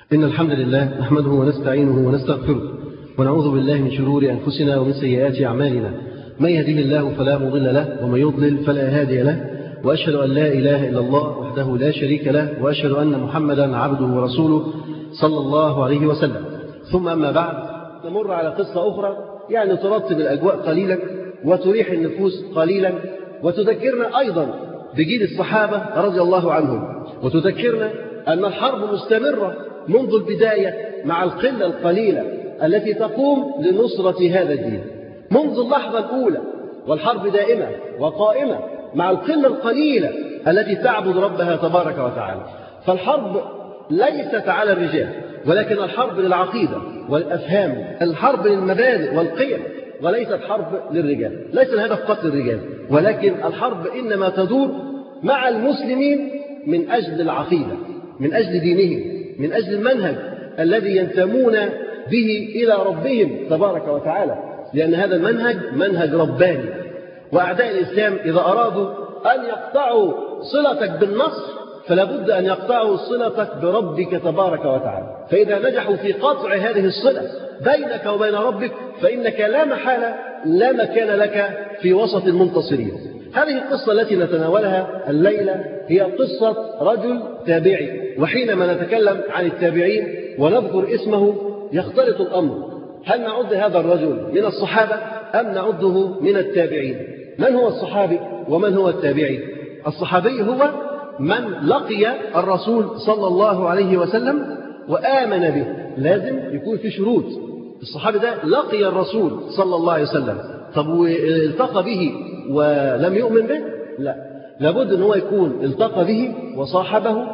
إن الحمد لله نحمده ونستعينه ونستغفره ونعوذ بالله من شرور أنفسنا ومن سيئات أعمالنا. من يهده الله فلا مضل له ومن يضلل فلا هادي له، وأشهد أن لا إله إلا الله وحده لا شريك له، وأشهد أن محمدا عبده ورسوله صلى الله عليه وسلم. ثم أما بعد، نمر على قصة أخرى يعني ترتب الأجواء قليلا وتريح النفوس قليلا، وتذكرنا أيضا بجيل الصحابة رضي الله عنهم، وتذكرنا أن الحرب مستمرة منذ البداية مع القلة القليلة التي تقوم لنصرة هذا الدين منذ اللحظة الأولى، والحرب دائمة وقائمة مع القلة القليلة التي تعبد ربها تبارك وتعالى. فالحرب ليست على الرجال، ولكن الحرب للعقيدة والأفهام، الحرب للمبادئ والقيم، وليست حرب للرجال. ليس الهدف قتل الرجال، ولكن الحرب إنما تدور مع المسلمين من أجل العقيدة، من أجل دينهم، من أجل المنهج الذي ينتمون به إلى ربهم تبارك وتعالى، لأن هذا المنهج منهج رباني. وأعداء الإسلام إذا أرادوا أن يقطعوا صلتك بالنصر فلا بد أن يقطعوا صلتك بربك تبارك وتعالى. فإذا نجحوا في قطع هذه الصلة بينك وبين ربك فإنك لا محالة لا مكان لك في وسط المنتصرين. هذه القصة التي نتناولها الليلة هي قصة رجل تابعي، وحينما نتكلم عن التابعين ونذكر اسمه يختلط الأمر. هل نعد هذا الرجل من الصحابة أم نعده من التابعين؟ من هو الصحابي ومن هو التابعي؟ الصحابي هو من لقي الرسول صلى الله عليه وسلم وآمن به. لازم يكون في شروط. الصحابي ده لقي الرسول صلى الله عليه وسلم، طب والتقى به ولم يؤمن به؟ لا، لابد أن هو يكون التقى به وصاحبه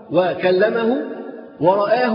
وكلمه ورآه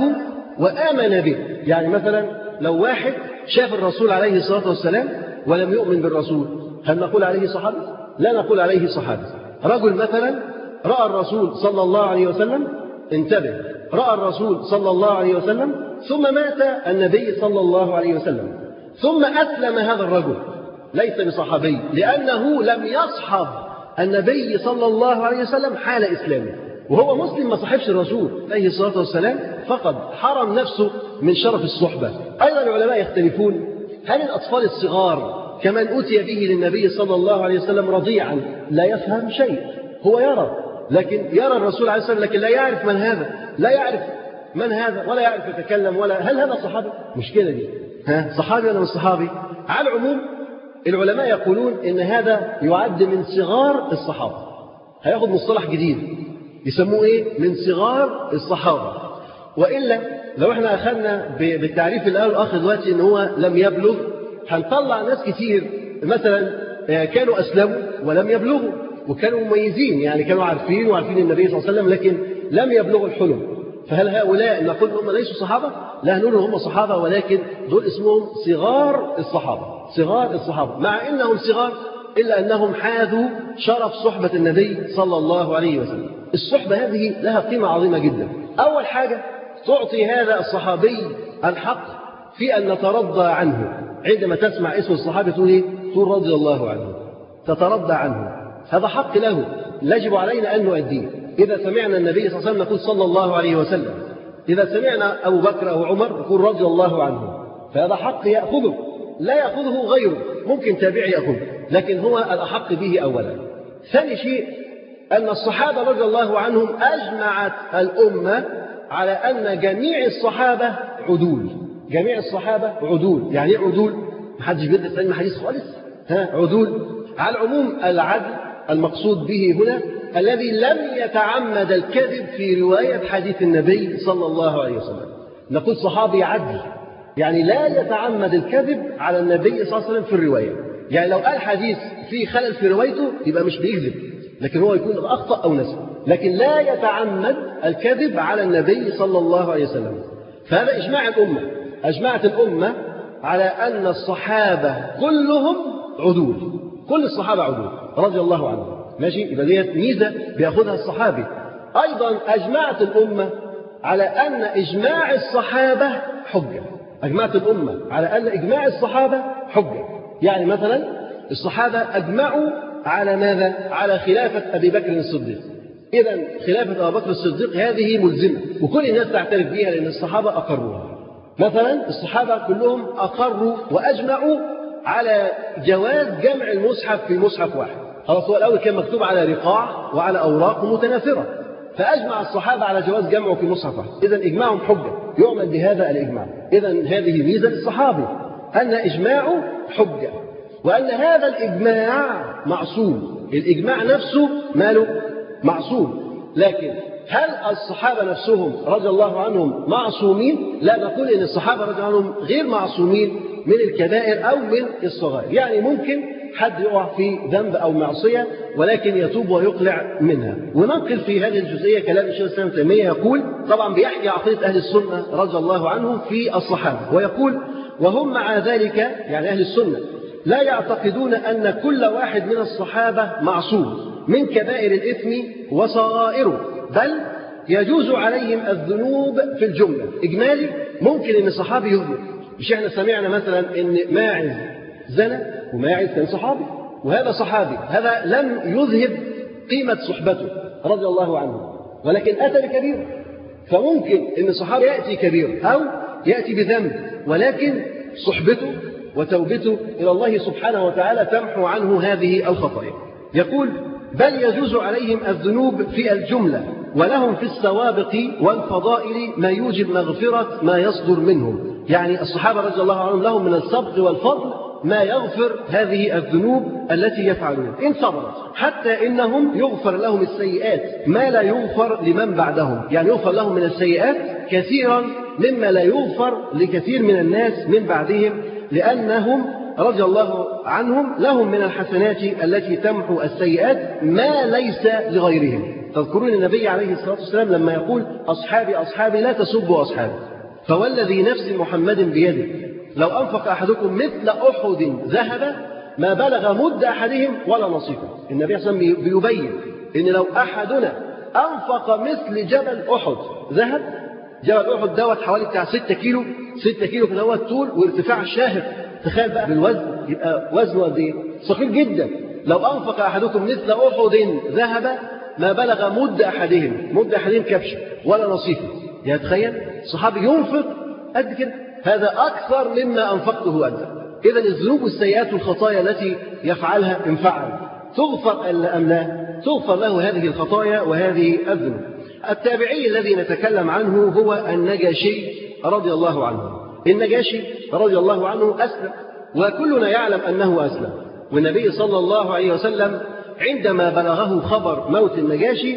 وآمن به. يعني مثلا لو واحد شاف الرسول عليه الصلاة والسلام ولم يؤمن بالرسول، هل نقول عليه صحابي؟ لا نقول عليه صحابي. رجل مثلا رأى الرسول صلى الله عليه وسلم، انتبه، رأى الرسول صلى الله عليه وسلم ثم مات النبي صلى الله عليه وسلم ثم أسلم هذا الرجل، ليس بصحابي، لأنه لم يصحب النبي صلى الله عليه وسلم حال إسلامه. وهو مسلم ما صحبش الرسول عليه الصلاة والسلام، فقد حرم نفسه من شرف الصحبة. أيضا العلماء يختلفون، هل الأطفال الصغار كمن أتي به للنبي صلى الله عليه وسلم رضيعا لا يفهم شيء، هو يرى، لكن يرى الرسول عليه الصلاة والسلام لكن لا يعرف من هذا، لا يعرف من هذا ولا يعرف يتكلم، ولا هل هذا صحابي؟ مشكلة دي، صحابي ولا مش صحابي؟ على العموم العلماء يقولون إن هذا يعد من صغار الصحابة. هياخد مصطلح جديد يسموه إيه؟ من صغار الصحابة. وإلا لو احنا أخذنا بالتعريف اللي قاله الأخ دلوقتي إن هو لم يبلغ، هنطلع ناس كتير مثلا كانوا أسلموا ولم يبلغوا وكانوا مميزين، يعني كانوا عارفين وعارفين النبي صلى الله عليه وسلم لكن لم يبلغوا الحلم. فهل هؤلاء نقول هم ليسوا صحابة؟ لا، نقول هم صحابة، ولكن دول اسمهم صغار الصحابة، صغار الصحابة، مع إنهم صغار إلا أنهم حاذوا شرف صحبة النبي صلى الله عليه وسلم. الصحبة هذه لها قيمة عظيمة جدا. أول حاجة تعطي هذا الصحابي الحق في أن نترضى عنه. عندما تسمع اسم الصحابي تقول إيه؟ تقول رضي الله عنه، تترضى عنه، هذا حق له يجب علينا أن نؤديه. إذا سمعنا النبي صلى الله عليه وسلم نقول صلى الله عليه وسلم، إذا سمعنا أبو بكر أو عمر نقول رضي الله عنه، فهذا حق يأخذه لا يأخذه غيره، ممكن تابعي يأخذه، لكن هو الأحق به أولا. ثاني شيء أن الصحابة رضي الله عنهم أجمعت الأمة على أن جميع الصحابة عدول. جميع الصحابة عدول. يعني إيه عدول؟ محدش بيدرس علم حديث خالص، عدول. على العموم العدل المقصود به هنا الذي لم يتعمد الكذب في رواية حديث النبي صلى الله عليه وسلم. نقول صحابي عدل، يعني لا يتعمد الكذب على النبي صلى الله عليه وسلم في الرواية. يعني لو قال حديث فيه خلل في روايته يبقى مش بيكذب، لكن هو يكون أخطأ أو نسي، لكن لا يتعمد الكذب على النبي صلى الله عليه وسلم. فهذا إجماع الأمة، أجمعت الأمة على أن الصحابة كلهم عدول، كل الصحابة عدول رضي الله عنهم. ماشي، يبقى ديت ميزة بياخدها الصحابي. أيضا أجمعت الأمة على أن إجماع الصحابة حجة. أجمعت الأمة على أن إجماع الصحابة حجة. يعني مثلا الصحابة أجمعوا على ماذا؟ على خلافة أبي بكر الصديق. إذا خلافة أبو بكر الصديق هذه ملزمة وكل الناس تعترف بها لأن الصحابة أقروها. مثلا الصحابة كلهم أقروا وأجمعوا على جواز جمع المصحف في مصحف واحد. خلاص هو الأول كان مكتوب على رقاع وعلى أوراق متناثرة، فأجمع الصحابة على جواز جمعه في مصحف واحد. إذا إجماعهم حجة يعمل بهذا الإجماع. إذا هذه ميزة الصحابي أن إجماعه حجة، وأن هذا الإجماع معصوم. الإجماع نفسه ماله معصوم، لكن هل الصحابة نفسهم رضي الله عنهم معصومين؟ لا، نقول إن الصحابة رضي الله عنهم غير معصومين من الكبائر أو من الصغائر. يعني ممكن حد يقع في ذنب أو معصية ولكن يتوب ويقلع منها. وننقل في هذه الجزئية كلام الشيخ الإسلام ابن تيمية يقول، طبعا بيحكي عقيدة أهل السنة رضي الله عنهم في الصحابة، ويقول: وهم مع ذلك، يعني أهل السنة، لا يعتقدون أن كل واحد من الصحابة معصوم من كبائر الإثم وصغائره، بل يجوز عليهم الذنوب في الجملة. إجمالي ممكن أن صحابي يذنب. مش احنا سمعنا مثلا أن ماعز زنى، وماعز كان صحابي وهذا صحابي، هذا لم يذهب قيمة صحبته رضي الله عنه، ولكن أتى بكبير. فممكن أن صحابي يأتي كبير أو يأتي بذنب، ولكن صحبته وتوبته إلى الله سبحانه وتعالى تمحو عنه هذه الخطايا. يقول: بل يجوز عليهم الذنوب في الجملة، ولهم في السوابق والفضائل ما يوجب مغفرة ما يصدر منهم. يعني الصحابة رضي الله عنهم لهم من السبق والفضل ما يغفر هذه الذنوب التي يفعلون إن صبرت، حتى إنهم يغفر لهم السيئات ما لا يغفر لمن بعدهم. يعني يغفر لهم من السيئات كثيرا مما لا يغفر لكثير من الناس من بعدهم، لأنهم رضي الله عنهم لهم من الحسنات التي تمحو السيئات ما ليس لغيرهم. تذكرون النبي عليه الصلاة والسلام لما يقول: أصحابي أصحابي لا تسبوا أصحابي، فوالذي نفس محمد بيده لو أنفق أحدكم مثل أحد ذهب ما بلغ مد أحدهم ولا نصيفه. النبي صلى الله عليه وسلم بيبين إن لو أحدنا أنفق مثل جبل أحد ذهب، جبل أحد دوت حوالي بتاع 6 كيلو، 6 كيلو كده هو الطول وارتفاع شاهق. تخيل بقى بالوزن، يبقى وزنه قد ايه؟ ثقيل جدا. لو أنفق أحدكم مثل أحد ذهب ما بلغ مد أحدهم كبش ولا نصيفه. يعني تخيل صحابي ينفق قد كده، هذا أكثر مما أنفقته أنت. إذا الذنوب والسيئات والخطايا التي يفعلها إن فعل تغفر أم لا؟ تغفر له هذه الخطايا وهذه الذنوب. التابعي الذي نتكلم عنه هو النجاشي رضي الله عنه. النجاشي رضي الله عنه أسلم، وكلنا يعلم أنه أسلم. والنبي صلى الله عليه وسلم عندما بلغه خبر موت النجاشي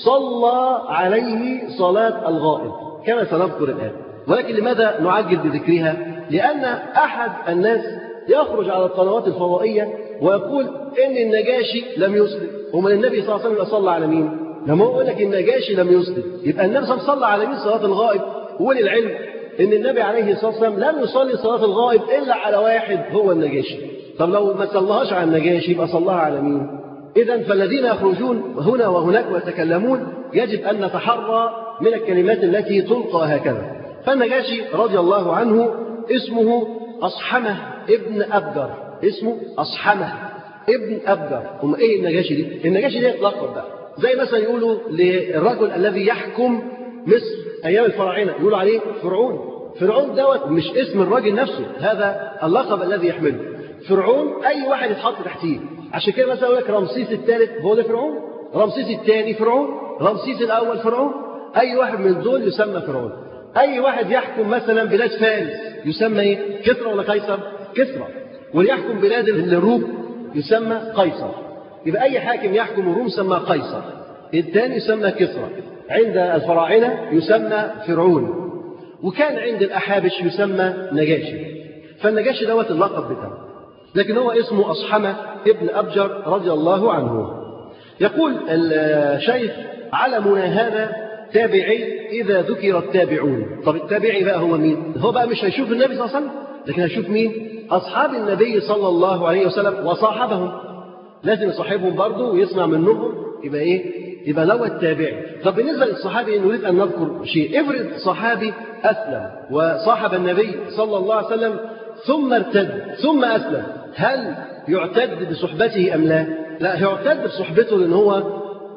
صلى عليه صلاة الغائب كما سنذكر الآن. ولكن لماذا نعجل بذكرها؟ لأن أحد الناس يخرج على القنوات الفضائية ويقول إن النجاشي لم يسلم. ومن النبي صلى الله عليه وسلم صلى على مين؟ لما هو يقول لك النجاشي لم يسلم، يبقى النبي صلى الله عليه وسلم صلى على مين صلاة الغائب؟ وللعلم إن النبي عليه الصلاة والسلام لم يصلي صلاة الغائب إلا على واحد هو النجاشي. طب لو ما صلىهاش على النجاشي يبقى صلاها على مين؟ إذن فالذين يخرجون هنا وهناك ويتكلمون يجب أن نتحرى من الكلمات التي تلقى هكذا. فالنجاشي رضي الله عنه اسمه أصحمة ابن أبجر، اسمه أصحمة ابن أبجر. هم إيه النجاشي دي؟ النجاشي دي لقب بقى، زي مثلا يقولوا للرجل الذي يحكم مصر أيام الفراعنة يقولوا عليه فرعون. فرعون دوت مش اسم الراجل نفسه، هذا اللقب الذي يحمله. فرعون أي واحد يتحط تحتيه. عشان كده مثلا يقول لك رمسيس الثالث هو ده فرعون، رمسيس الثاني فرعون، رمسيس الأول فرعون. أي واحد من دول يسمى فرعون. أي واحد يحكم مثلا بلاد فارس يسمى إيه؟ كسرى ولا قيصر؟ كسرى. واللي يحكم بلاد الروم يسمى قيصر. يبقى أي حاكم يحكم الروم يسمى قيصر، الثاني يسمى كسرى. عند الفراعنة يسمى فرعون، وكان عند الأحابش يسمى نجاشي. فالنجاشي دوت اللقب بتاعه، لكن هو اسمه أصحمة ابن أبجر رضي الله عنه. يقول الشيخ: علمنا هذا تابعي إذا ذكر التابعون. طب التابعي بقى هو مين؟ هو بقى مش هيشوف النبي صلى الله عليه وسلم، لكن هيشوف مين؟ أصحاب النبي صلى الله عليه وسلم وصاحبهم. لازم يصاحبهم برضه ويسمع منهم، يبقى إيه؟ يبقى لو التابعي. طب بالنسبة للصحابي نريد أن نذكر شيء. افرض صحابي أسلم وصاحب النبي صلى الله عليه وسلم ثم ارتد ثم أسلم، هل يعتد بصحبته أم لا؟ لا، يعتد بصحبته، لأن هو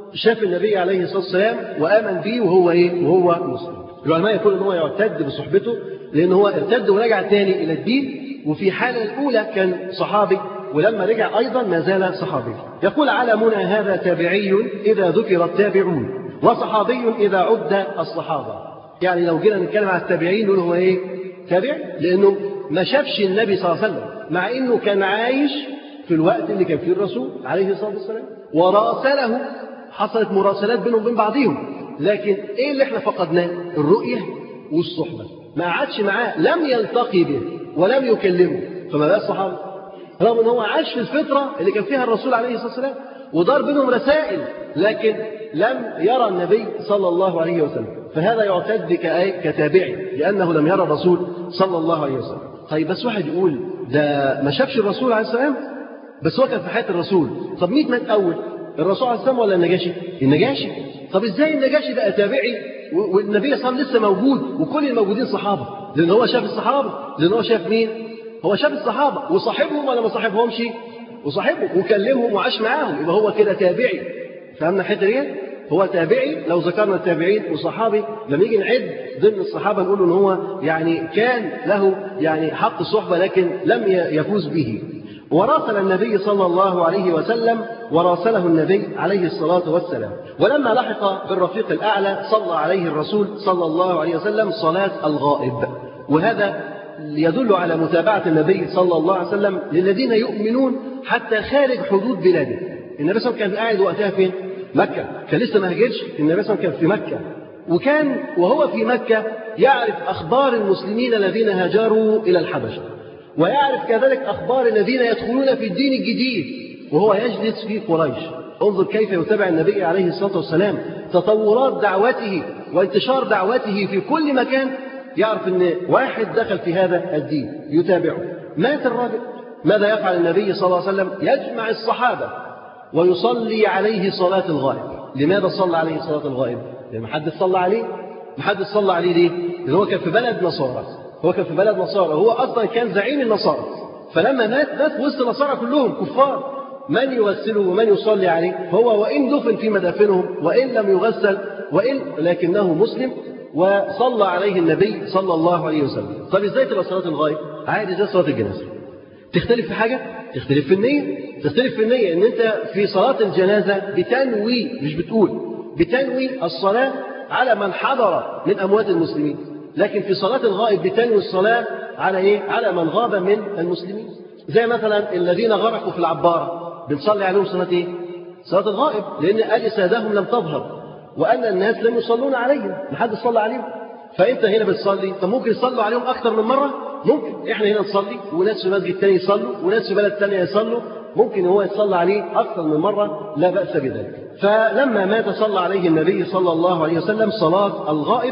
شاف النبي عليه الصلاة والسلام وآمن به وهو وهو مسلم. العلماء يقولون ان هو يعتد بصحبته لأن هو ارتد ورجع تاني إلى الدين، وفي حالة الأولى كان صحابي ولما رجع أيضا ما زال صحابي. يقول علمنا هذا تابعي إذا ذكر التابعون، وصحابي إذا عد الصحابة. يعني لو جينا نتكلم على التابعين نقول هو تابعي لأنه ما شافش النبي صلى الله عليه وسلم، مع أنه كان عايش في الوقت اللي كان فيه الرسول عليه الصلاة والسلام، وراسله، حصلت مراسلات بينهم وبين بعضهم، لكن إيه اللي احنا فقدناه؟ الرؤية والصحبة. ما قعدش معاه، لم يلتقي به ولم يكلمه، فما بقى الصحابة، رغم ان هو عاش في الفترة اللي كان فيها الرسول عليه الصلاة والسلام ودار بينهم رسائل، لكن لم يرى النبي صلى الله عليه وسلم، فهذا يعتد كتابعي لأنه لم يرى الرسول صلى الله عليه وسلم. طيب بس واحد يقول ده ما شافش الرسول عليه السلام، بس هو كان في حياة الرسول. طب مين مات أول، الرسول عليه السلام ولا النجاشي؟ النجاشي. طب ازاي النجاشي بقى تابعي والنبي صلى الله عليه وسلم لسه موجود وكل الموجودين صحابة؟ لأن هو شاف الصحابة. لأن هو شاف مين؟ هو شاف الصحابة وصاحبهم ولا ما صاحبهمش؟ وصاحبهم وكلمهم وعاش معاهم، يبقى هو كده تابعي. فهمنا الحته دي؟ هو تابعي. لو ذكرنا التابعين وصحابي لما يجي نعد ضمن الصحابة نقول ان هو يعني كان له يعني حق الصحبة لكن لم يفوز به. وراسل النبي صلى الله عليه وسلم وراسله النبي عليه الصلاة والسلام، ولما لحق بالرفيق الأعلى صلى عليه الرسول صلى الله عليه وسلم صلاة الغائب. وهذا يدل على متابعة النبي صلى الله عليه وسلم للذين يؤمنون حتى خارج حدود بلاده. النبي صلى الله عليه وسلم كان قاعد وقتها فين؟ مكة، كان لسه ما هاجرش. النبي صلى الله عليه وسلم كان في مكة، وكان وهو في مكة يعرف أخبار المسلمين الذين هاجروا إلى الحبشة، ويعرف كذلك أخبار الذين يدخلون في الدين الجديد وهو يجلس في قريش. انظر كيف يتابع النبي عليه الصلاة والسلام تطورات دعوته وانتشار دعوته في كل مكان. يعرف أن واحد دخل في هذا الدين يتابعه. مات الراجل، ماذا يفعل النبي صلى الله عليه وسلم؟ يجمع الصحابة ويصلي عليه صلاة الغائب. لماذا صلى عليه صلاة الغائب؟ لأن محدش صلى عليه. محدش صلى عليه ليه؟ لأن هو كان في بلد نصارى. هو كان في بلد نصارى، هو أصلا كان زعيم النصارى، فلما مات وسط النصارى كلهم كفار، من يغسله ومن يصلي عليه؟ هو وإن دفن في مدافنهم وإن لم يغسل لكنه مسلم، وصلى عليه النبي صلى الله عليه وسلم. طب ازاي تبقى صلاة الغائب؟ عادي زي صلاة الجنازة. تختلف في حاجة؟ تختلف في النية. تختلف في النية ان انت في صلاة الجنازة بتنوي، مش بتقول، بتنوي الصلاة على من حضر من أموات المسلمين، لكن في صلاة الغائب بتنوي الصلاة على على من غاب من المسلمين. زي مثلا الذين غرقوا في العبارة بنصلي عليهم صلاة صلاة الغائب، لأن أجسادهم لم تظهر وأن الناس لم يصلون عليهم، محدش صلى عليهم. فأنت هنا بتصلي، طب ممكن يصلوا عليهم أكثر من مرة؟ ممكن. إحنا هنا نصلي وناس في مسجد تاني يصلوا وناس في بلد تانية يصلوا، ممكن هو يصلى عليه أكثر من مرة، لا بأس بذلك. فلما مات صلى عليه النبي صلى الله عليه وسلم صلاة الغائب،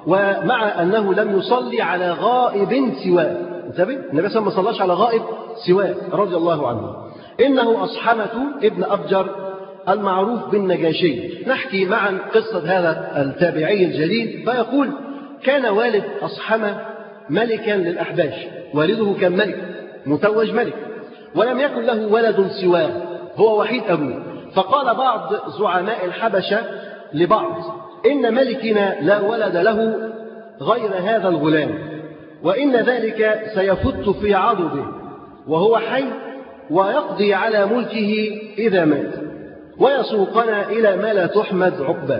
ومع أنه لم يصلي على غائب سواه. انتبه، النبي صلى الله عليه وسلم ما صلاش على غائب سواه رضي الله عنه. إنه أصحمة ابن أبجر المعروف بالنجاشي. نحكي معا قصة هذا التابعي الجليل. فيقول كان والد أصحمة ملكا للأحباش، والده كان ملك متوج ملك، ولم يكن له ولد سواه، هو وحيد أبوه. فقال بعض زعماء الحبشة لبعض إن ملكنا لا ولد له غير هذا الغلام، وإن ذلك سيفت في عضده وهو حي، ويقضي على ملكه إذا مات، ويسوقنا إلى ما لا تحمد عقباه.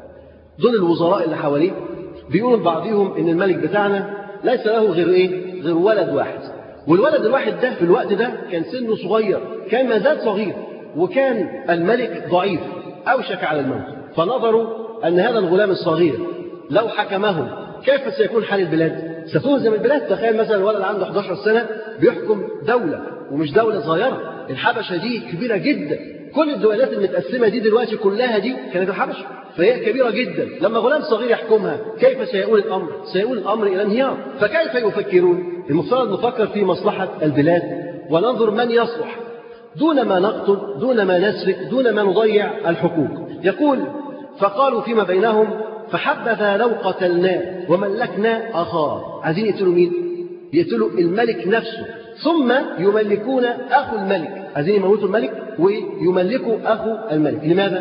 دول الوزراء اللي حواليه بيقولوا لبعضهم إن الملك بتاعنا ليس له غير ولد واحد، والولد الواحد ده في الوقت ده كان سنه صغير، كان ما زال صغير، وكان الملك ضعيف أوشك على الموت. فنظروا أن هذا الغلام الصغير لو حكمهم كيف سيكون حال البلاد؟ ستهزم البلاد. تخيل مثلا الولد عنده 11 سنة بيحكم دولة، ومش دولة صغيرة، الحبشة دي كبيرة جدا، كل الدولات المتقسمة دي دلوقتي كلها دي كانت الحبشة، فهي كبيرة جدا. لما غلام صغير يحكمها كيف سيؤول الأمر؟ سيؤول الأمر إلى انهيار. فكيف يفكرون؟ المفترض نفكر في مصلحة البلاد وننظر من يصلح دون ما نقتل، دون ما نسرق، دون ما نضيع الحقوق. يقول فقالوا فيما بينهم فحبذا لو قتلناه وملكنا أخاه. عايزين يقتلوا مين؟ يقتلوا الملك نفسه، ثم يملكون أخو الملك. عايزين يموتوا الملك ويملكوا أخو الملك. لماذا؟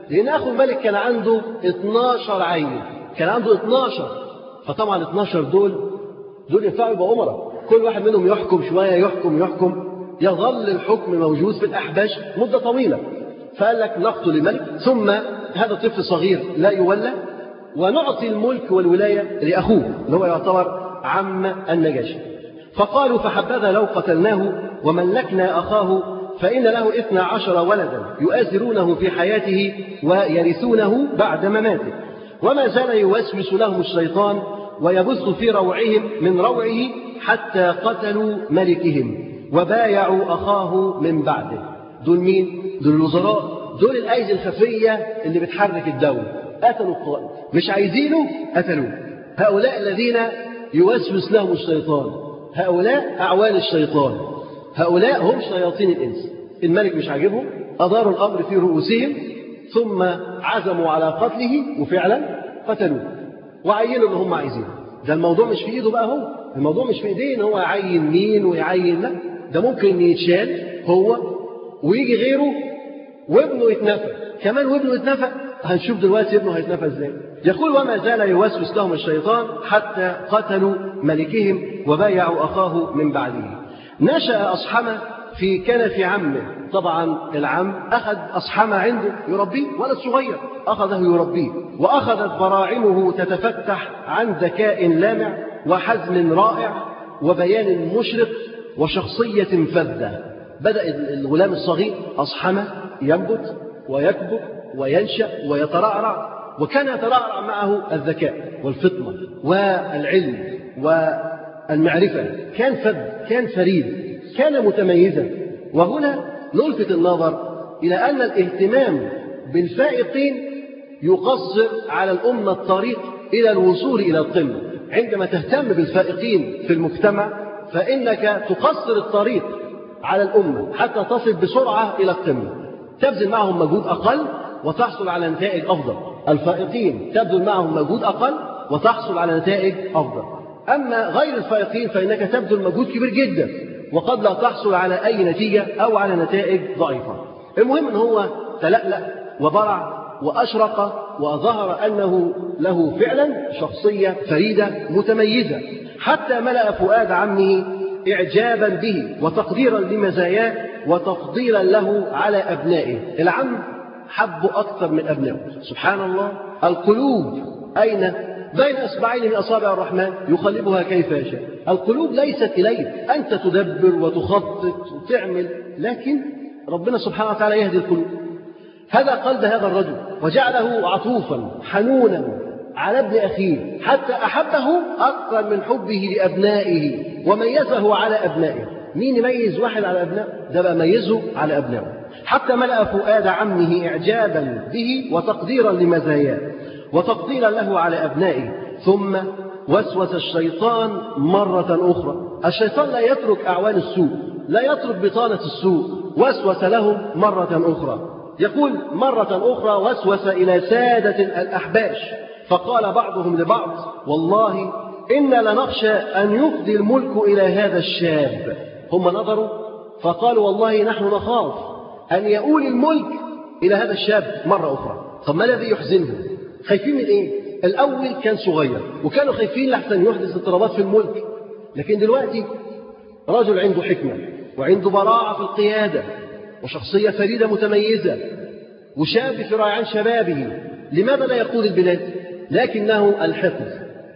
لأن أخو الملك كان عنده 12 عين، كان عنده 12. فطبعا 12 دول ينفعوا يبقى أمراء، كل واحد منهم يحكم شوية، يحكم يظل الحكم موجود في الأحباش مدة طويلة. فقال لك نقتل الملك، ثم هذا طفل صغير لا يولى، ونعطي الملك والولاية لأخوه اللي هو يعتبر عم النجاشي. فقالوا فحبذا لو قتلناه وملكنا أخاه فإن له 12 ولدا يؤازرونه في حياته ويرثونه بعد مماته. وما زال يوسوس لهم الشيطان ويبث في روعهم من روعه حتى قتلوا ملكهم وبايعوا أخاه من بعده. دول مين؟ دول الوزراء، دول الأيدي الخفية اللي بتحرك الدولة. قتلوا القائد، مش عايزينه قتلوه. هؤلاء الذين يوسوس لهم الشيطان، هؤلاء أعوان الشيطان، هؤلاء هم شياطين الإنس. الملك مش عاجبهم، أداروا الأمر في رؤوسهم، ثم عزموا على قتله وفعلا قتلوه وعينوا اللي هم عايزينه. ده الموضوع مش في إيده بقى، هو الموضوع مش في إيديه إن هو يعين مين ويعين، لا، ده ممكن يتشال هو ويجي غيره وابنه يتنفى كمان، وابنه يتنفى. هنشوف دلوقتي ابنه هيتنفى ازاي. يقول وما زال يوسوس لهم الشيطان حتى قتلوا ملكهم وبايعوا أخاه من بعده. نشأ أصحمة في كنف عمه. طبعا العم أخذ أصحمة عنده يربيه، ولد صغير أخذه يربيه، وأخذت براعمه تتفتح عن ذكاء لامع وحزم رائع وبيان مشرق وشخصية فذة. بدأ الغلام الصغير أصحمة ينبت ويكبر وينشأ ويترعرع، وكان يترعرع معه الذكاء والفطنة والعلم والمعرفة. كان فذ، كان فريد، كان متميزا. وهنا نلفت النظر إلى أن الاهتمام بالفائقين يقصر على الأمة الطريق إلى الوصول إلى القمة. عندما تهتم بالفائقين في المجتمع فإنك تقصر الطريق على الأمة حتى تصل بسرعة إلى القمة. تبذل معهم مجهود أقل وتحصل على نتائج أفضل. الفائقين تبذل معهم مجهود أقل وتحصل على نتائج أفضل. أما غير الفائقين فإنك تبذل مجهود كبير جدا وقد لا تحصل على أي نتيجة أو على نتائج ضعيفة. المهم أن هو تلألأ وبرع وأشرق وظهر أنه له فعلا شخصية فريدة متميزة، حتى ملأ فؤاد عمه إعجابا به وتقديرا لمزاياه وتفضيلا له على أبنائه. العم حبه أكثر من أبنائه. سبحان الله، القلوب أين؟ بين أصبعين من أصابع الرحمن يقلبها كيف يشاء. القلوب ليست إليك، أنت تدبر وتخطط وتعمل، لكن ربنا سبحانه وتعالى يهدي القلوب. هذا قلب هذا الرجل وجعله عطوفا حنونا على ابن أخيه حتى أحبه أكثر من حبه لأبنائه وميزه على أبنائه. مين يميز واحد على أبنائه؟ ده بقى ميزه على أبنائه. حتى ملأ فؤاد عمه إعجابا به وتقديرا لمزاياه وتفضيلا له على أبنائه. ثم وسوس الشيطان مرة أخرى. الشيطان لا يترك أعوان السوء، لا يترك بطانة السوء. وسوس لهم مرة أخرى. يقول مرة أخرى وسوس إلى سادة الأحباش فقال بعضهم لبعض والله إنا لنخشى أن يفضي الملك إلى هذا الشاب. هم نظروا فقالوا والله نحن نخاف أن يؤول الملك إلى هذا الشاب مرة أخرى. طب ما الذي يحزنهم؟ خايفين من إيه؟ الأول كان صغير وكانوا خايفين لحسن يحدث اضطرابات في الملك، لكن دلوقتي رجل عنده حكمة وعنده براعة في القيادة وشخصية فريدة متميزة وشاب في ريعان شبابه. لماذا لا يقود البلاد؟ لكنه الحقد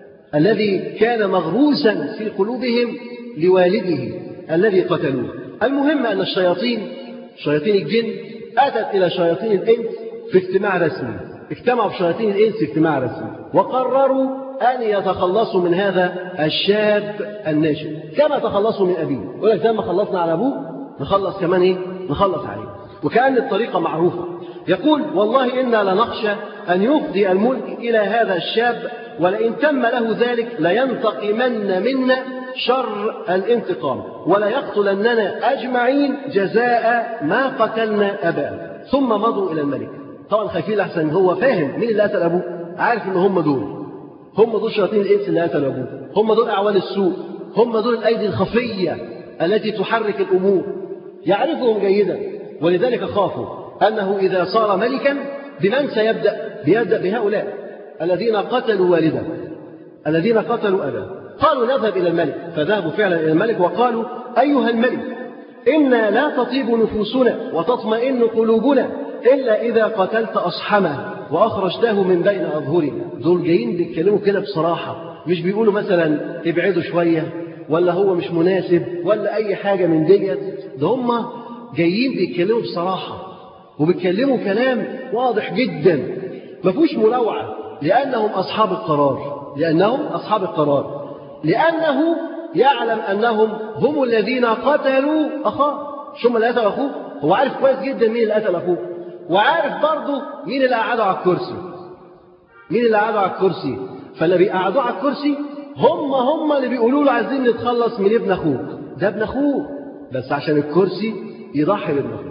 الذي كان مغروسا في قلوبهم لوالده الذي قتلوه. المهم أن الشياطين، شياطين الجن، أتت إلى شياطين الإنس في اجتماع رسمي. اجتمعوا بشياطين الإنس في اجتماع رسمي وقرروا أن يتخلصوا من هذا الشاب الناشئ كما تخلصوا من أبيه. يقول لك زي ما خلصنا على أبوه نخلص كمان إيه؟ نخلص عليه. وكأن الطريقة معروفة. يقول والله إنا لنخشى أن يفضي الملك إلى هذا الشاب ولئن تم له ذلك لينتقمن منا شر الانتقام ولا يقتلننا أجمعين جزاء ما قتلنا أباه. ثم مضوا إلى الملك. طبعا خايفين لحسن هو فاهم مين اللي قتل أبوه، عارف إن هم دول شياطين الإنس اللي قتل أبوه، هم دول أعوان السوء، هم دول الأيدي الخفية التي تحرك الأمور، يعرفهم جيدا. ولذلك خافوا أنه إذا صار ملكا بمن سيبدأ؟ بيبدأ بهؤلاء الذين قتلوا والده، الذين قتلوا أباه. قالوا نذهب إلى الملك، فذهبوا فعلا إلى الملك وقالوا أيها الملك إنا لا تطيب نفوسنا وتطمئن قلوبنا إلا إذا قتلت أصحمه وأخرجته من بين أظهرنا. دول جايين بيتكلموا كده بصراحة، مش بيقولوا مثلا ابعدوا شوية ولا هو مش مناسب ولا أي حاجة من ديت. ده هم جايين بيتكلموا بصراحة وبيتكلموا كلام واضح جدا ما فيهوش ملوعة، لأنهم أصحاب القرار، لأنهم أصحاب القرار، لأنه يعلم أنهم هم الذين قتلوا أخاه. شو اللي قتل أخوه؟ هو عارف كويس جدا مين اللي قتل أخوه، وعارف برضه مين اللي قعدوا على الكرسي، مين اللي قعدوا على الكرسي. فاللي بيقعدوا على الكرسي هم اللي بيقولوا له عايزين نتخلص من ابن أخوك. ده ابن أخوه بس عشان الكرسي يضحي بابن أخوه،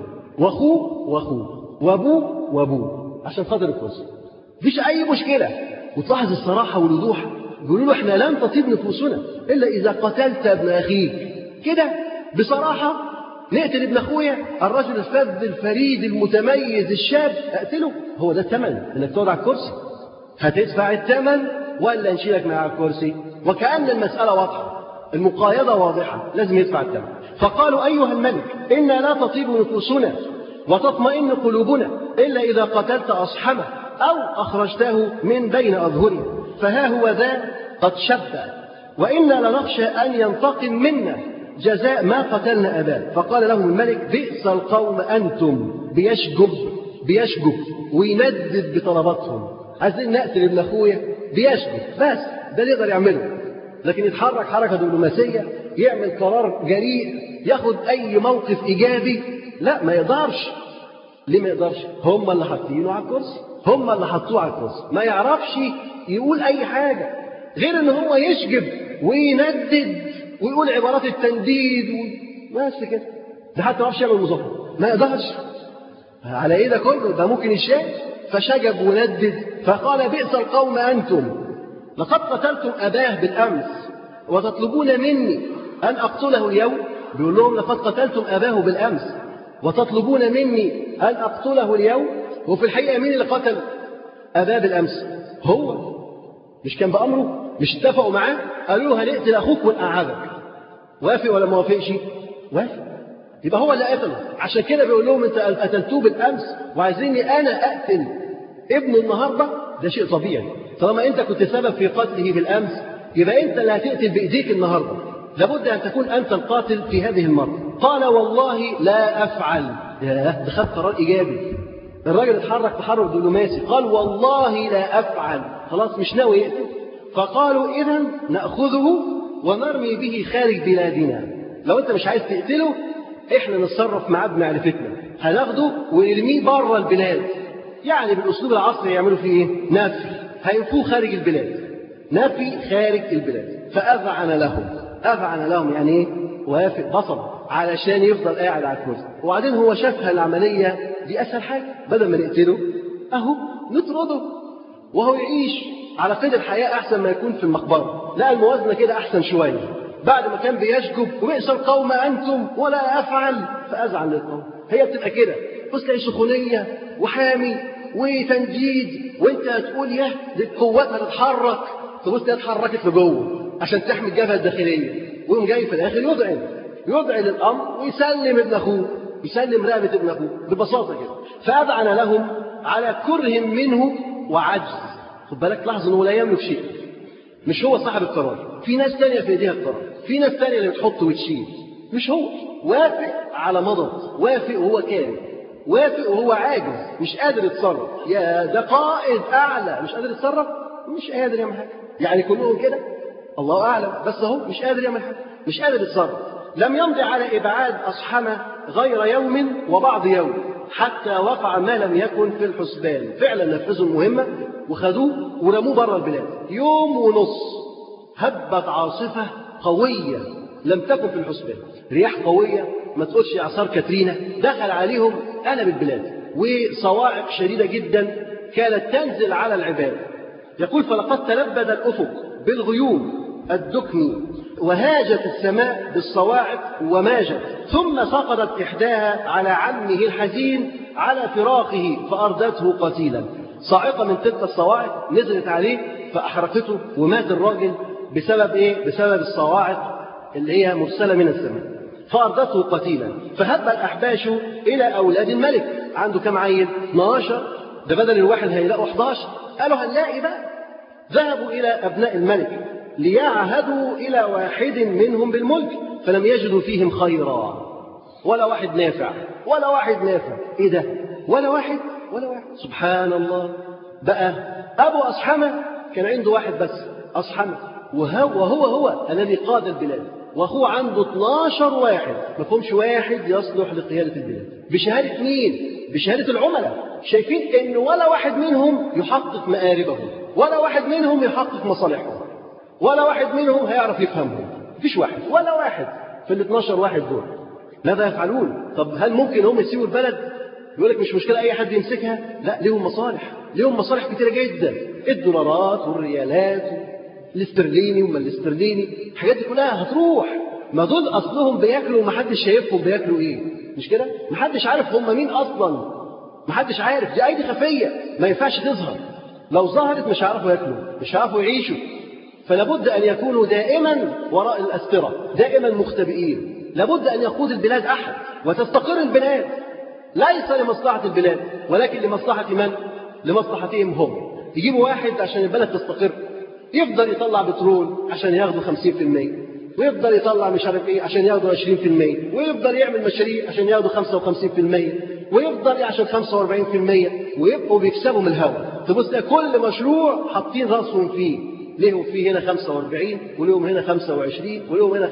وأخوه وأبوه عشان خاطر الكرسي. مفيش أي مشكلة. وتلاحظ الصراحة والوضوح، بيقولوا له احنا لن تطيب نفوسنا إلا إذا قتلت ابن أخيك. كده بصراحة نقتل ابن أخويا الرجل الفذ الفريد المتميز الشاب، أقتله. هو ده الثمن إنك تقعد على الكرسي؟ هتدفع الثمن ولا نشيلك من على الكرسي؟ وكأن المسألة واضحة، المقايضة واضحة، لازم يدفع الثمن. فقالوا أيها الملك إنا لا تطيب نفوسنا وتطمئن قلوبنا إلا إذا قتلت أصحمه أو أخرجته من بين أظهرنا، فها هو ذا قد شب وإنا لنخشى أن ينتقم منا جزاء ما قتلنا أباه. فقال لهم الملك بئس القوم أنتم. بيشجب ويندد بطلباتهم. عايزين نقتل ابن أخويا، بيشجب بس ده اللي يقدر يعمله. لكن يتحرك حركة دبلوماسية، يعمل قرار جريء، ياخد أي موقف إيجابي، لا ما يقدرش. ليه ما يقدرش؟ هم اللي حاطينه على الكرسي، هم اللي حطوه على الكرسي. ما يعرفش يقول أي حاجة غير إن هو يشجب ويندد ويقول عبارات التنديد بس كده. ده حتى ما يعرفش يعمل مظاهرة، ما يقدرش على إيه ده كله. ده ممكن يشاء، فشجب وندد. فقال بئس القوم أنتم لقد قتلتم أباه بالأمس وتطلبون مني أن أقتله اليوم. بيقول لهم لقد قتلتم أباه بالأمس وتطلبون مني أن أقتله اليوم. وفي الحقيقة مين اللي قتل أباه بالأمس؟ هو. مش كان بأمره؟ مش اتفقوا معاه؟ قالوا له هنقتل أخوك ونقعدك. وافق ولا ما وافقش؟ وافق. يبقى هو اللي قتله. عشان كده بيقول لهم أنت قتلتوه بالأمس وعايزيني أنا أقتل ابنه النهاردة. ده شيء طبيعي، طالما أنت كنت سبب في قتله بالأمس يبقى أنت اللي هتقتل بإيديك النهاردة. لابد أن تكون أنت القاتل في هذه المرة. قال والله لا أفعل. ده خد قرار إيجابي. الراجل اتحرك تحرك دبلوماسي، قال والله لا أفعل، خلاص مش ناوي يقتل. فقالوا إذن نأخذه ونرمي به خارج بلادنا. لو أنت مش عايز تقتله إحنا نتصرف معاه بمعرفتنا، هناخده ونرميه بره البلاد. يعني بالأسلوب العصري يعملوا فيه إيه؟ نفي. هينفوه خارج البلاد، نفي خارج البلاد. فأذعن لهم يعني إيه؟ وافق بصر علشان يفضل قاعد على الكرسي. وبعدين هو شافها العملية دي أسهل حاجة، بدل ما نقتله أهو نطرده وهو يعيش على قيد الحياة أحسن ما يكون في المقبرة. لا الموازنة كده أحسن شوية. بعد ما كان بيشجب وبئس القوم أنتم ولا أفعل، فأذعن للقوم. هي بتبقى كده، بص تلاقي سخونية وحامي وتنجيد، وانت هتقول يا دي القوات هتتحرك، تبص تلاقيها اتحركت لجوه عشان تحمي الجبهة الداخلية، ويقوم جاي في الآخر يدعي للأمر ويسلم ابن أخوه، يسلم رقبة ابن أخوه ببساطة كده. فأذعن لهم على كره منه وعجز. خد بالك، لاحظ إنه لا يملك شيء، مش هو صاحب القرار، في ناس تانية في ايديها القرار، في ناس تانية اللي بتحط وتشيل، مش هو. وافق على مضض، وافق وهو كاره، وافق وهو عاجز مش قادر يتصرف. يا ده قائد أعلى مش قادر يتصرف، مش قادر يعمل حاجة. يعني كلهم كده الله أعلم، بس هو مش قادر يعمل حاجة، مش قادر يتصرف. لم يمضي على إبعاد أصحمه غير يوم وبعض يوم حتى وقع ما لم يكن في الحسبان. فعلا نفذوا المهمة وخذوه ورموه بره البلاد. يوم ونص هبت عاصفة قوية لم تكن في الحسبان، رياح قوية ما تقولش إعصار كاترينا، دخل عليهم قلب البلاد، وصواعق شديدة جدا كانت تنزل على العباد. يقول فلقد تلبد الأفق بالغيوم الدكم وهاجت السماء بالصواعق وماجت، ثم سقطت إحداها على عمه الحزين على فراقه فأردته قتيلا. صاعقة من تلك الصواعق نزلت عليه فأحرقته ومات الراجل بسبب إيه؟ بسبب الصواعق اللي هي مرسلة من السماء، فأردته قتيلا. فهب الأحباش إلى أولاد الملك. عنده كم عيل؟ 12. ده بدل الواحد هيلاقوا 11. قالوا هنلاقي بقى. ذهبوا إلى أبناء الملك ليعهدوا إلى واحد منهم بالملك فلم يجدوا فيهم خيرا. ولا واحد نافع، ولا واحد نافع. إيه ده؟ ولا واحد، ولا واحد. سبحان الله. بقى أبو أصحمة كان عنده واحد بس، أصحمة، وهو الذي قاد البلاد، وأخوه عنده 12 واحد، ما فهمش واحد يصلح لقيادة البلاد. بشهادة مين؟ بشهادة العملاء. شايفين إن ولا واحد منهم يحقق مآربهم، ولا واحد منهم يحقق مصالحهم، ولا واحد منهم هيعرف يفهمهم. مفيش واحد، ولا واحد في ال 12 واحد دول. ماذا يفعلون؟ طب هل ممكن هم يسيبوا البلد؟ يقول لك مش مشكلة أي حد يمسكها. لا، ليهم مصالح، ليهم مصالح كتيرة جدا. الدولارات والريالات الاسترليني وما الاسترليني، الحاجات دي كلها هتروح. ما دول أصلهم بياكلوا ومحدش شايفهم بياكلوا إيه، مش كده؟ محدش عارف هم مين أصلا، محدش عارف. دي أيدي خفية ما ينفعش تظهر. لو ظهرت مش هيعرفوا ياكلوا، مش هيعرفوا يعيشوا. فلابد أن يكونوا دائما وراء الأسترة، دائما مختبئين. لابد أن يقود البلاد أحد وتستقر البلاد، ليس لمصلحة البلاد ولكن لمصلحة من؟ لمصلحتهم هم. يجيبوا واحد عشان البلد تستقر، يفضل يطلع بترول عشان ياخدوا 50%، ويفضل يطلع مش عارف ايه عشان ياخدوا 20%، ويفضل يعمل مشاريع عشان ياخدوا 55%، ويفضل عشان 45%، ويبقوا بيكسبوا من الهواء. تبص كل مشروع حاطين راسهم فيه، ليهم فيه هنا 45 وليهم هنا 25 وليهم هنا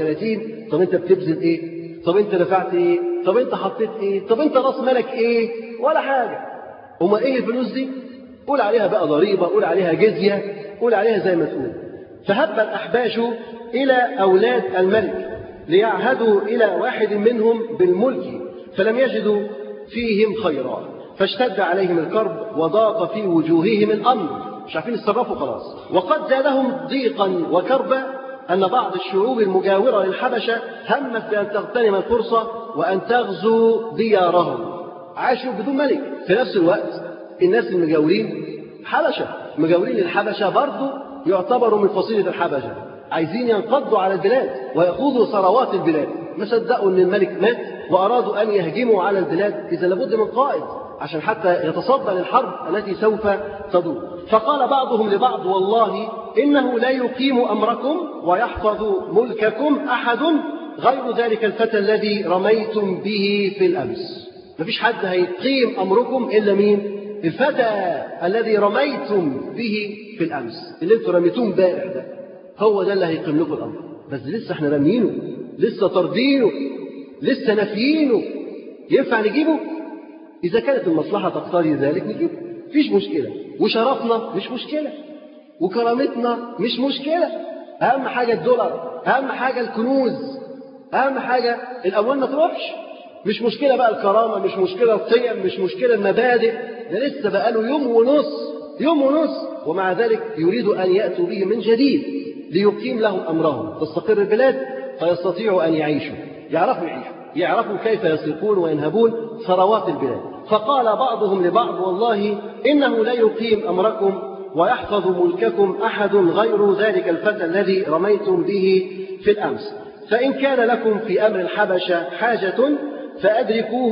35. طب انت بتبذل ايه؟ طب انت دفعت ايه؟ طب انت حطيت ايه؟ طب انت راس مالك ايه؟ ولا حاجه. امال ايه الفلوس دي؟ قول عليها بقى ضريبه، قول عليها جزيه، قول عليها زي ما تقول. فهب الأحباش إلى أولاد الملك ليعهدوا إلى واحد منهم بالملك فلم يجدوا فيهم خيرا، فاشتد عليهم الكرب وضاق في وجوههم الأمر، مش عارفين يتصرفوا خلاص. وقد زادهم ضيقا وكربا أن بعض الشعوب المجاورة للحبشة همت بأن تغتنم الفرصة وأن تغزو ديارهم. عاشوا بدون ملك. في نفس الوقت الناس المجاورين حبشة، مجاورين للحبشة برضو يعتبروا من فصيلة الحبشة، عايزين ينقضوا على البلاد ويأخذوا ثروات البلاد. ما صدقوا أن الملك مات وأرادوا أن يهجموا على البلاد. إذا لابد من قائد عشان حتى يتصدى للحرب التي سوف تدور. فقال بعضهم لبعض والله إنه لا يقيم أمركم ويحفظ ملككم أحد غير ذلك الفتى الذي رميتم به في الأمس. مفيش حد هيقيم أمركم إلا مين؟ الفتى الذي رميتم به في الأمس، اللي انتم رميتوه امبارح ده، هو ده اللي هيقيم لكم الأمر. بس لسه احنا رامينه، لسه طردينه، لسه نافيينه. ينفع نجيبه؟ إذا كانت المصلحة تقتضي ذلك نجيبه، مفيش مشكلة. وشرفنا مش مشكلة، وكرامتنا مش مشكلة. أهم حاجة الدولار، أهم حاجة الكنوز، أهم حاجة الأموال ما تروحش. مش مشكلة بقى الكرامة، مش مشكلة القيم، مش مشكلة المبادئ. ده لسه بقاله يوم ونص، ومع ذلك يريد أن يأتوا به من جديد ليقيم لهم أمرهم، تستقر البلاد فيستطيعوا أن يعيشوا، يعرفوا كيف يسرقون وينهبون ثروات البلاد. فقال بعضهم لبعض والله إنه لا يقيم أمركم ويحفظ ملككم أحد غير ذلك الفتى الذي رميتم به في الأمس، فإن كان لكم في أمر الحبشة حاجة فأدركوه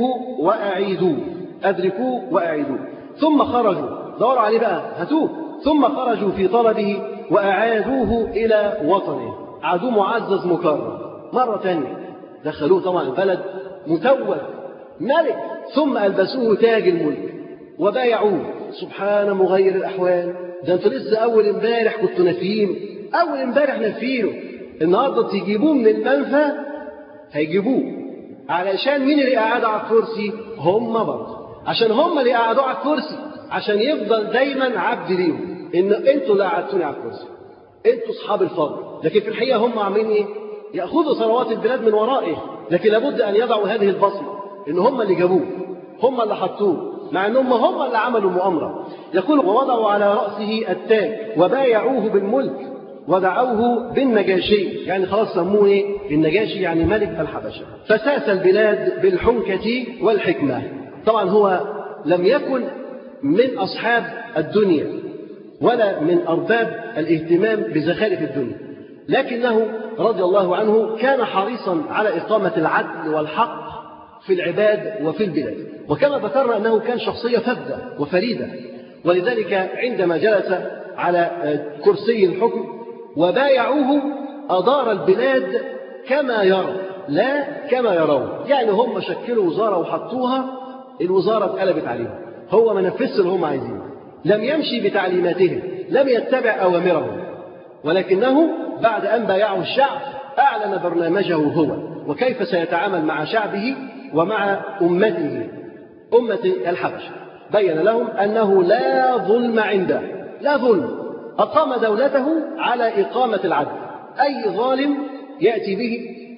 وأعيدوه. ثم خرجوا، دوروا عليه بقى، هاتوه. ثم خرجوا في طلبه وأعادوه إلى وطنه، عادوه معزز مكرم مرة ثانية. دخلوه طبعا البلد متوج ملك، ثم ألبسوه تاج الملك وبايعوه. سبحان مغير الأحوال. ده انتوا لسه أول امبارح كنتوا نافيين، أول امبارح نافيينه، النهارده تجيبوه من المنفى. هيجيبوه علشان مين اللي قاعد على الكرسي؟ هم برضه، عشان هم اللي قاعدوا على الكرسي، عشان يفضل دايما عبد ليهم، ان انتوا اللي قعدتوني على الكرسي، انتوا اصحاب الفضل. لكن في الحقيقه هم عاملين ايه؟ ياخذوا ثروات البلاد من ورائه. لكن لابد ان يضعوا هذه البصمه ان هم اللي جابوه، هم اللي حطوه، مع انهم هم اللي عملوا المؤامره. يقول ووضعوا على راسه التاج وبايعوه بالملك ودعوه بالنجاشي، يعني خلاص سموه ايه؟ النجاشي، يعني ملك الحبشه. فساس البلاد بالحنكه والحكمه، طبعا هو لم يكن من أصحاب الدنيا ولا من أرباب الاهتمام بزخارف الدنيا، لكنه رضي الله عنه كان حريصا على إقامة العدل والحق في العباد وفي البلاد. وكما ذكرنا أنه كان شخصية فذة وفريدة، ولذلك عندما جلس على كرسي الحكم وبايعوه أدار البلاد كما يرى لا كما يرون. يعني هم شكلوا وزارة وحطوها، الوزارة اتقلبت عليهم، هو ما نفذش اللي هم عايزينه، لم يمشي بتعليماتهم، لم يتبع أوامرهم، ولكنه بعد أن بايعه الشعب أعلن برنامجه هو وكيف سيتعامل مع شعبه ومع أمته، أمة الحبشة. بين لهم أنه لا ظلم عنده، لا ظلم، أقام دولته على إقامة العدل. أي ظالم يأتي به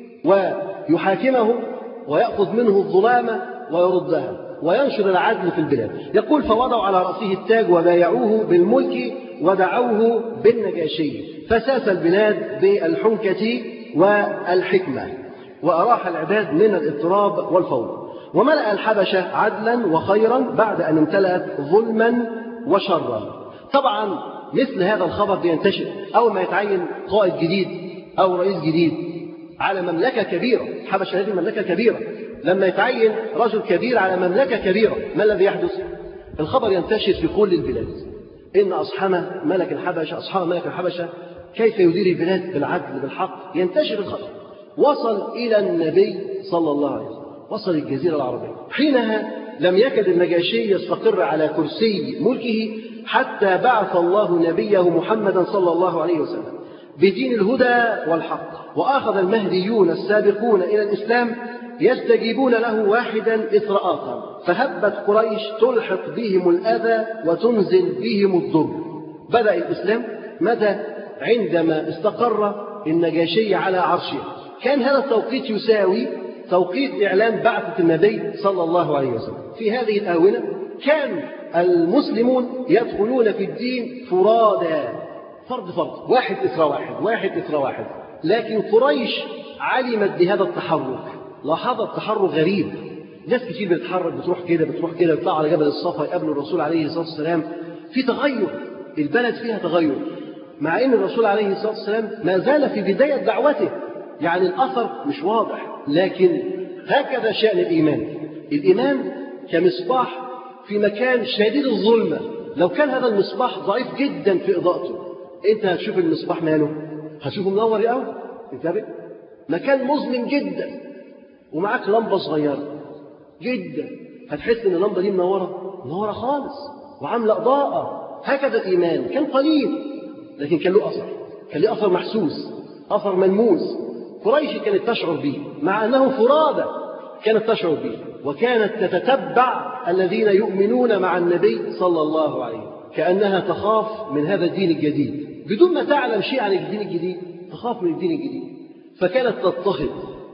ويحاكمه ويأخذ منه الظلامة ويردها وينشر العدل في البلاد. يقول: فوضعوا على رأسه التاج وبايعوه بالملك ودعوه بالنجاشي، فساس البلاد بالحنكة والحكمة، وأراح العباد من الاضطراب والفوضى، وملأ الحبشة عدلا وخيرا بعد أن امتلأت ظلما وشرا. طبعا مثل هذا الخبر بينتشر أول ما يتعين قائد جديد أو رئيس جديد على مملكة كبيرة. الحبشة هذه مملكة كبيرة، لما يتعين رجل كبير على مملكة كبيرة ما الذي يحدث؟ الخبر ينتشر في كل البلاد إن أصحاب ملك الحبشة كيف يدير البلاد بالعدل بالحق. ينتشر الخبر، وصل إلى النبي صلى الله عليه وسلم، وصل الجزيرة العربية. حينها لم يكد النجاشي يستقر على كرسي ملكه حتى بعث الله نبيه محمدا صلى الله عليه وسلم بدين الهدى والحق، وأخذ المهديون السابقون إلى الإسلام يستجيبون له واحدا إثر آخر، فهبت قريش تلحق بهم الأذى وتنزل بهم الضر. بدأ الإسلام متى؟ عندما استقر النجاشي على عرشه. كان هذا التوقيت يساوي توقيت إعلان بعثة النبي صلى الله عليه وسلم. في هذه الآونة كان المسلمون يدخلون في الدين فرادى، فرد فرد، واحد إثر واحد، واحد إثر واحد. لكن قريش علمت بهذا التحرك، لاحظت تحرك غريب. ناس كتير بتتحرك، بتروح كده بتروح كده، يطلعوا على جبل الصفا يقابلوا الرسول عليه الصلاة والسلام. في تغير، البلد فيها تغير، مع أن الرسول عليه الصلاة والسلام ما زال في بداية دعوته، يعني الأثر مش واضح. لكن هكذا شأن الإيمان. الإيمان كمصباح في مكان شديد الظلمة، لو كان هذا المصباح ضعيف جدا في إضاءته، أنت هتشوف المصباح ماله؟ هتشوفه منور يا أول، انتبه. مكان مظلم جدا ومعاك لمبة صغيرة جدا، هتحس إن اللمبة دي منورة خالص وعاملة إضاءة. هكذا الإيمان كان قليل لكن كان له أثر، كان له أثر محسوس، أثر ملموس. قريش كانت تشعر به، مع أنه فرادى كانت تشعر به، وكانت تتتبع الذين يؤمنون مع النبي صلى الله عليه وسلم، كأنها تخاف من هذا الدين الجديد بدون ما تعلم شيء عن الدين الجديد، تخاف من الدين الجديد. فكانت تضطهد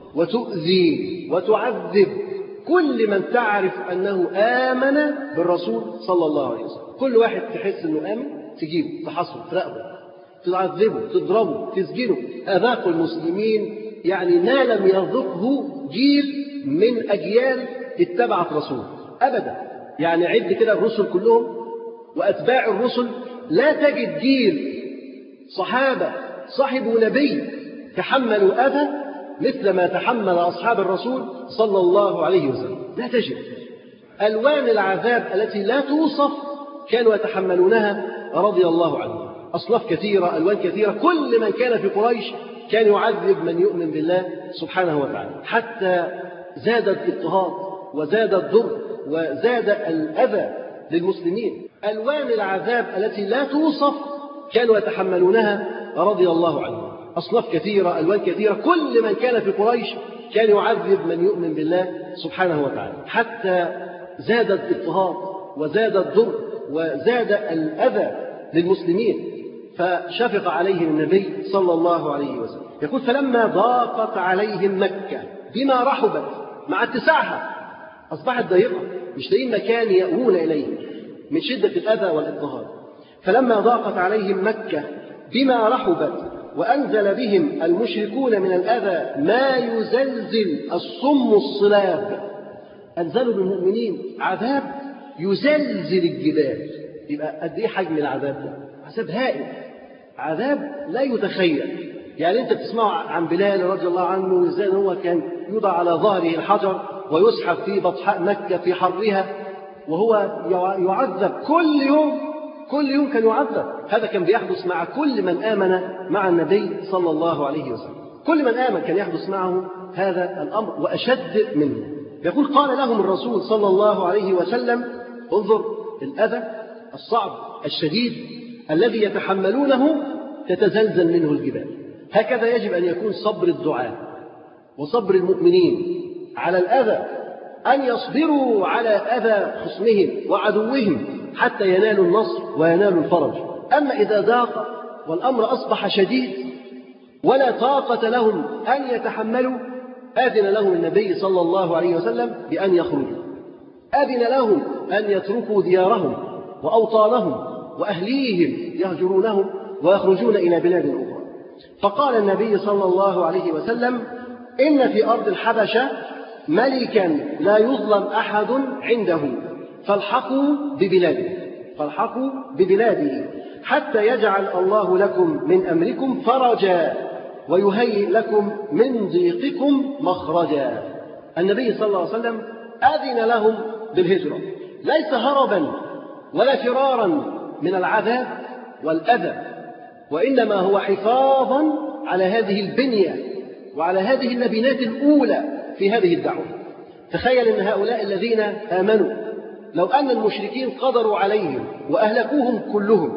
وتؤذي وتعذب كل من تعرف أنه آمن بالرسول صلى الله عليه وسلم. كل واحد تحس أنه آمن تجيبه، تحصره، تراقبه، تعذبه، تضربه، تسجنه. أذاقوا المسلمين يعني ما لم يذقه جيل من أجيال اتبعت رسول أبدا. يعني عد كده الرسل كلهم وأتباع الرسل، لا تجد جيل صحابة صاحبوا نبي تحملوا أذى مثل ما تحمل أصحاب الرسول صلى الله عليه وسلم. لا تجد. ألوان العذاب التي لا توصف كانوا يتحملونها رضي الله عنهم. أصناف كثيرة، ألوان كثيرة. كل من كان في قريش كان يعذب من يؤمن بالله سبحانه وتعالى، حتى زاد الاضطهاد وزاد الضر وزاد الأذى للمسلمين. ألوان العذاب التي لا توصف كانوا يتحملونها رضي الله عنهم. أصناف كثيرة، ألوان كثيرة. كل من كان في قريش كان يعذب من يؤمن بالله سبحانه وتعالى، حتى زاد الاضطهاد وزاد الضر وزاد الأذى للمسلمين. فشفق عليهم النبي صلى الله عليه وسلم. يقول: فلما ضاقت عليهم مكة بما رحبت، مع اتساعها أصبحت ضيقة، مش لاقيين مكان يأوون إليه من شدة الأذى والاضطهاد. فلما ضاقت عليهم مكة بما رحبت وأنزل بهم المشركون من الأذى ما يزلزل الصم الصلاب، أنزلوا بالمؤمنين عذاب يزلزل الجبال. يبقى قد إيه حجم العذاب ده؟ عذاب هائل، عذاب لا يتخيل. يعني أنت بتسمعوا عن بلال رضي الله عنه إزاي هو كان يوضع على ظهره الحجر ويسحب في بطحاء مكة في حرها، وهو يعذب كل يوم كان يعذب. هذا كان بيحدث مع كل من آمن مع النبي صلى الله عليه وسلم. كل من آمن كان يحدث معه هذا الأمر وأشد منه. يقول قال لهم الرسول صلى الله عليه وسلم: انظر الأذى الصعب الشديد الذي يتحملونه تتزلزل منه الجبال. هكذا يجب أن يكون صبر الدعاء وصبر المؤمنين على الأذى، أن يصبروا على أذى خصمهم وعدوهم حتى ينالوا النصر وينالوا الفرج. أما إذا ضاق والأمر أصبح شديد ولا طاقة لهم أن يتحملوا، أذن لهم النبي صلى الله عليه وسلم بأن يخرجوا، أذن لهم أن يتركوا ديارهم وأوطانهم وأهليهم يهجرونهم ويخرجون إلى بلاد أخرى. فقال النبي صلى الله عليه وسلم: إن في أرض الحبشة ملكا لا يظلم أحد عنده، فالحقوا ببلاده حتى يجعل الله لكم من أمركم فرجا ويهيئ لكم من ضيقكم مخرجا. النبي صلى الله عليه وسلم أذن لهم بالهجرة، ليس هربا ولا فرارا من العذاب والأذى، وإنما هو حفاظا على هذه البنية وعلى هذه اللبنات الأولى في هذه الدعوة. تخيل أن هؤلاء الذين آمنوا لو أن المشركين قدروا عليهم وأهلكوهم كلهم،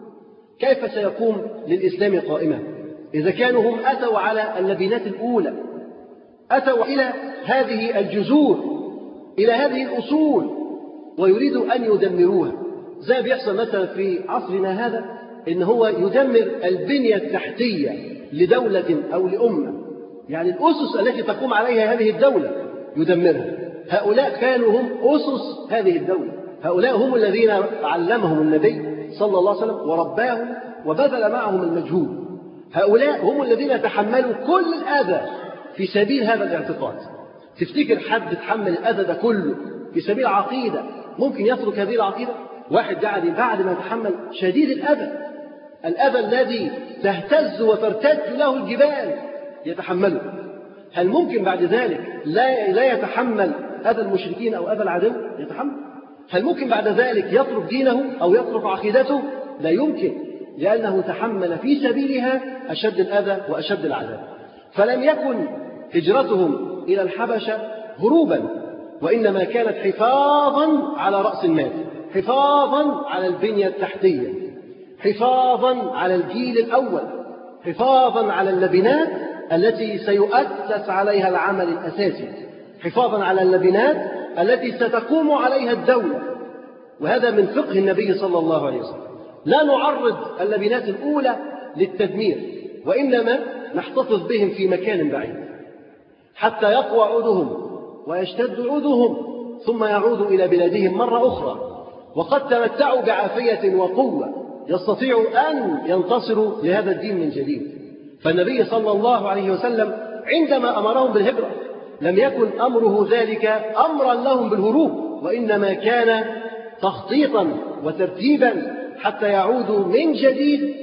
كيف سيقوم للإسلام قائمة إذا كانوا هم أتوا على اللبنات الأولى، أتوا إلى هذه الجذور، إلى هذه الأصول، ويريدوا أن يدمروها، زي بيحصل مثلا في عصرنا هذا، إن هو يدمر البنية التحتية لدولة أو لأمة، يعني الأسس التي تقوم عليها هذه الدولة يدمرها. هؤلاء كانوا هم أسس هذه الدولة، هؤلاء هم الذين علمهم النبي صلى الله عليه وسلم ورباهم وبذل معهم المجهود. هؤلاء هم الذين تحملوا كل الأذى في سبيل هذا الاعتقاد. تفتكر حد تحمل الأذى ده كله في سبيل عقيدة ممكن يترك هذه العقيدة؟ واحد يعني بعد ما يتحمل شديد الأذى الذي تهتز وترتج له الجبال يتحمله، هل ممكن بعد ذلك لا يتحمل أذى المشركين أو أذى العدو؟ يتحمل. هل ممكن بعد ذلك يترك دينه أو يترك عقيدته؟ لا يمكن، لأنه تحمل في سبيلها أشد الأذى وأشد العذاب. فلم يكن هجرتهم إلى الحبشة هروبا، وإنما كانت حفاظا على رأس المال، حفاظا على البنية التحتية، حفاظا على الجيل الأول، حفاظا على اللبنات التي سيؤسس عليها العمل الأساسي، حفاظا على اللبنات التي ستقوم عليها الدولة. وهذا من فقه النبي صلى الله عليه وسلم. لا نعرض اللبنات الأولى للتدمير، وإنما نحتفظ بهم في مكان بعيد حتى يقوى عودهم ويشتد عودهم، ثم يعودوا إلى بلادهم مرة أخرى وقد تمتعوا بعافية وقوة، يستطيعوا أن ينتصروا لهذا الدين من جديد. فالنبي صلى الله عليه وسلم عندما أمرهم بالهجرة لم يكن أمره ذلك أمرا لهم بالهروب، وإنما كان تخطيطا وترتيبا حتى يعودوا من جديد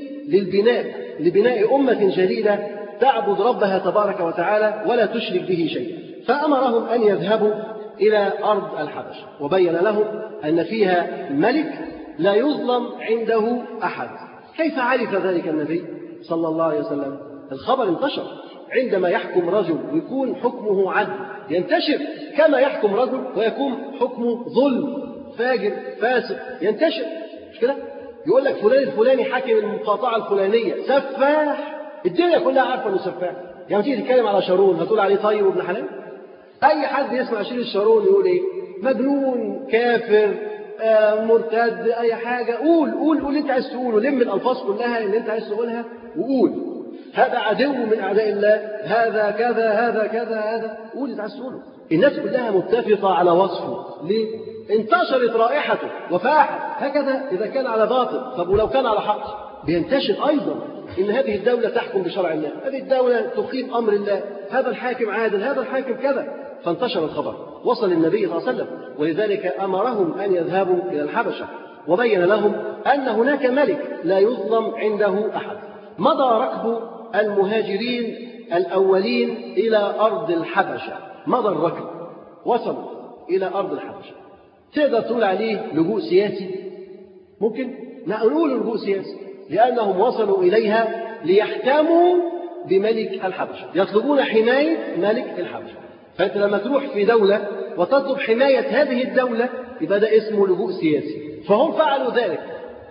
لبناء أمة جديدة تعبد ربها تبارك وتعالى ولا تشرك به شيئا. فأمرهم أن يذهبوا إلى أرض الحبشة، وبين لهم أن فيها ملك لا يظلم عنده أحد. كيف عرف ذلك النبي صلى الله عليه وسلم؟ الخبر انتشر. عندما يحكم رجل ويكون حكمه عدل ينتشر، كما يحكم رجل ويكون حكمه ظلم فاجر فاسق ينتشر، مش كده؟ يقول لك فلان الفلاني حاكم المقاطعة الفلانية سفاح، الدنيا كلها عارفة انه سفاح. يعني تيجي تتكلم على شارون هتقول عليه طيب وابن حلال؟ أي حد يسمع شير الشارون يقول إيه؟ مجنون، كافر، مرتد، أي حاجة. قول أنت عايز تقوله، لم الألفاظ كلها اللي أنت عايز تقولها وقول. هذا عدو من أعداء الله، هذا كذا، هذا كذا، هذا، قول أنت عايز تقوله. الناس كلها متفقة على وصفه. ليه؟ انتشرت رائحته وفاحت. هكذا إذا كان على باطل، طب ولو كان على حق بينتشر أيضا إن هذه الدولة تحكم بشرع الله، هذه الدولة تقيم أمر الله، هذا الحاكم عادل، هذا الحاكم كذا. فانتشر الخبر، وصل النبي صلى الله عليه وسلم، ولذلك أمرهم أن يذهبوا إلى الحبشة، وبين لهم أن هناك ملك لا يظلم عنده أحد. مضى ركب المهاجرين الأولين إلى أرض الحبشة، مضى الركب، وصلوا إلى أرض الحبشة. تقدر تقول عليه لجوء سياسي؟ ممكن نقول لجوء سياسي، لأنهم وصلوا إليها ليحتموا بملك الحبشة، يطلبون حماية ملك الحبشة. فأنت لما تروح في دولة وتطلب حماية هذه الدولة يبقى ده اسمه لجوء سياسي. فهم فعلوا ذلك،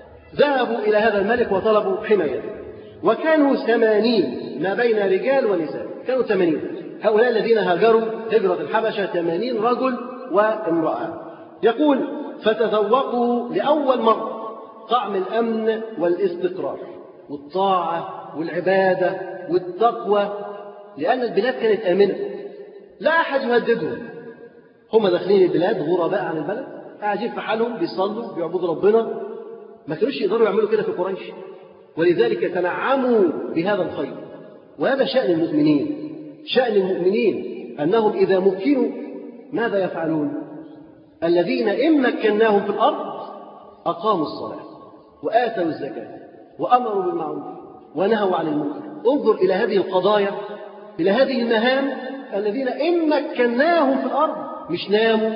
ذهبوا إلى هذا الملك وطلبوا حمايته، وكانوا 80 ما بين رجال ونساء، كانوا 80. هؤلاء الذين هاجروا هجرة الحبشة 80 رجل وامرأة. يقول فتذوقوا لأول مرة طعم الأمن والاستقرار والطاعة والعبادة والتقوى، لأن البلاد كانت آمنة، لا أحد يهددهم. هم داخلين البلاد غرباء عن البلد، قاعدين في حالهم، بيصلوا بيعبدوا ربنا، ما كانوش يقدروا يعملوا كده في قريش، ولذلك تنعموا بهذا الخير. وهذا شأن المؤمنين، شأن المؤمنين أنهم إذا مكنوا ماذا يفعلون؟ الذين إن مكناهم في الأرض أقاموا الصلاة وآتوا الزكاة وأمروا بالمعروف ونهوا عن المنكر. انظر إلى هذه القضايا، إلى هذه المهام. الذين إن مكناهم في الأرض، مش ناموا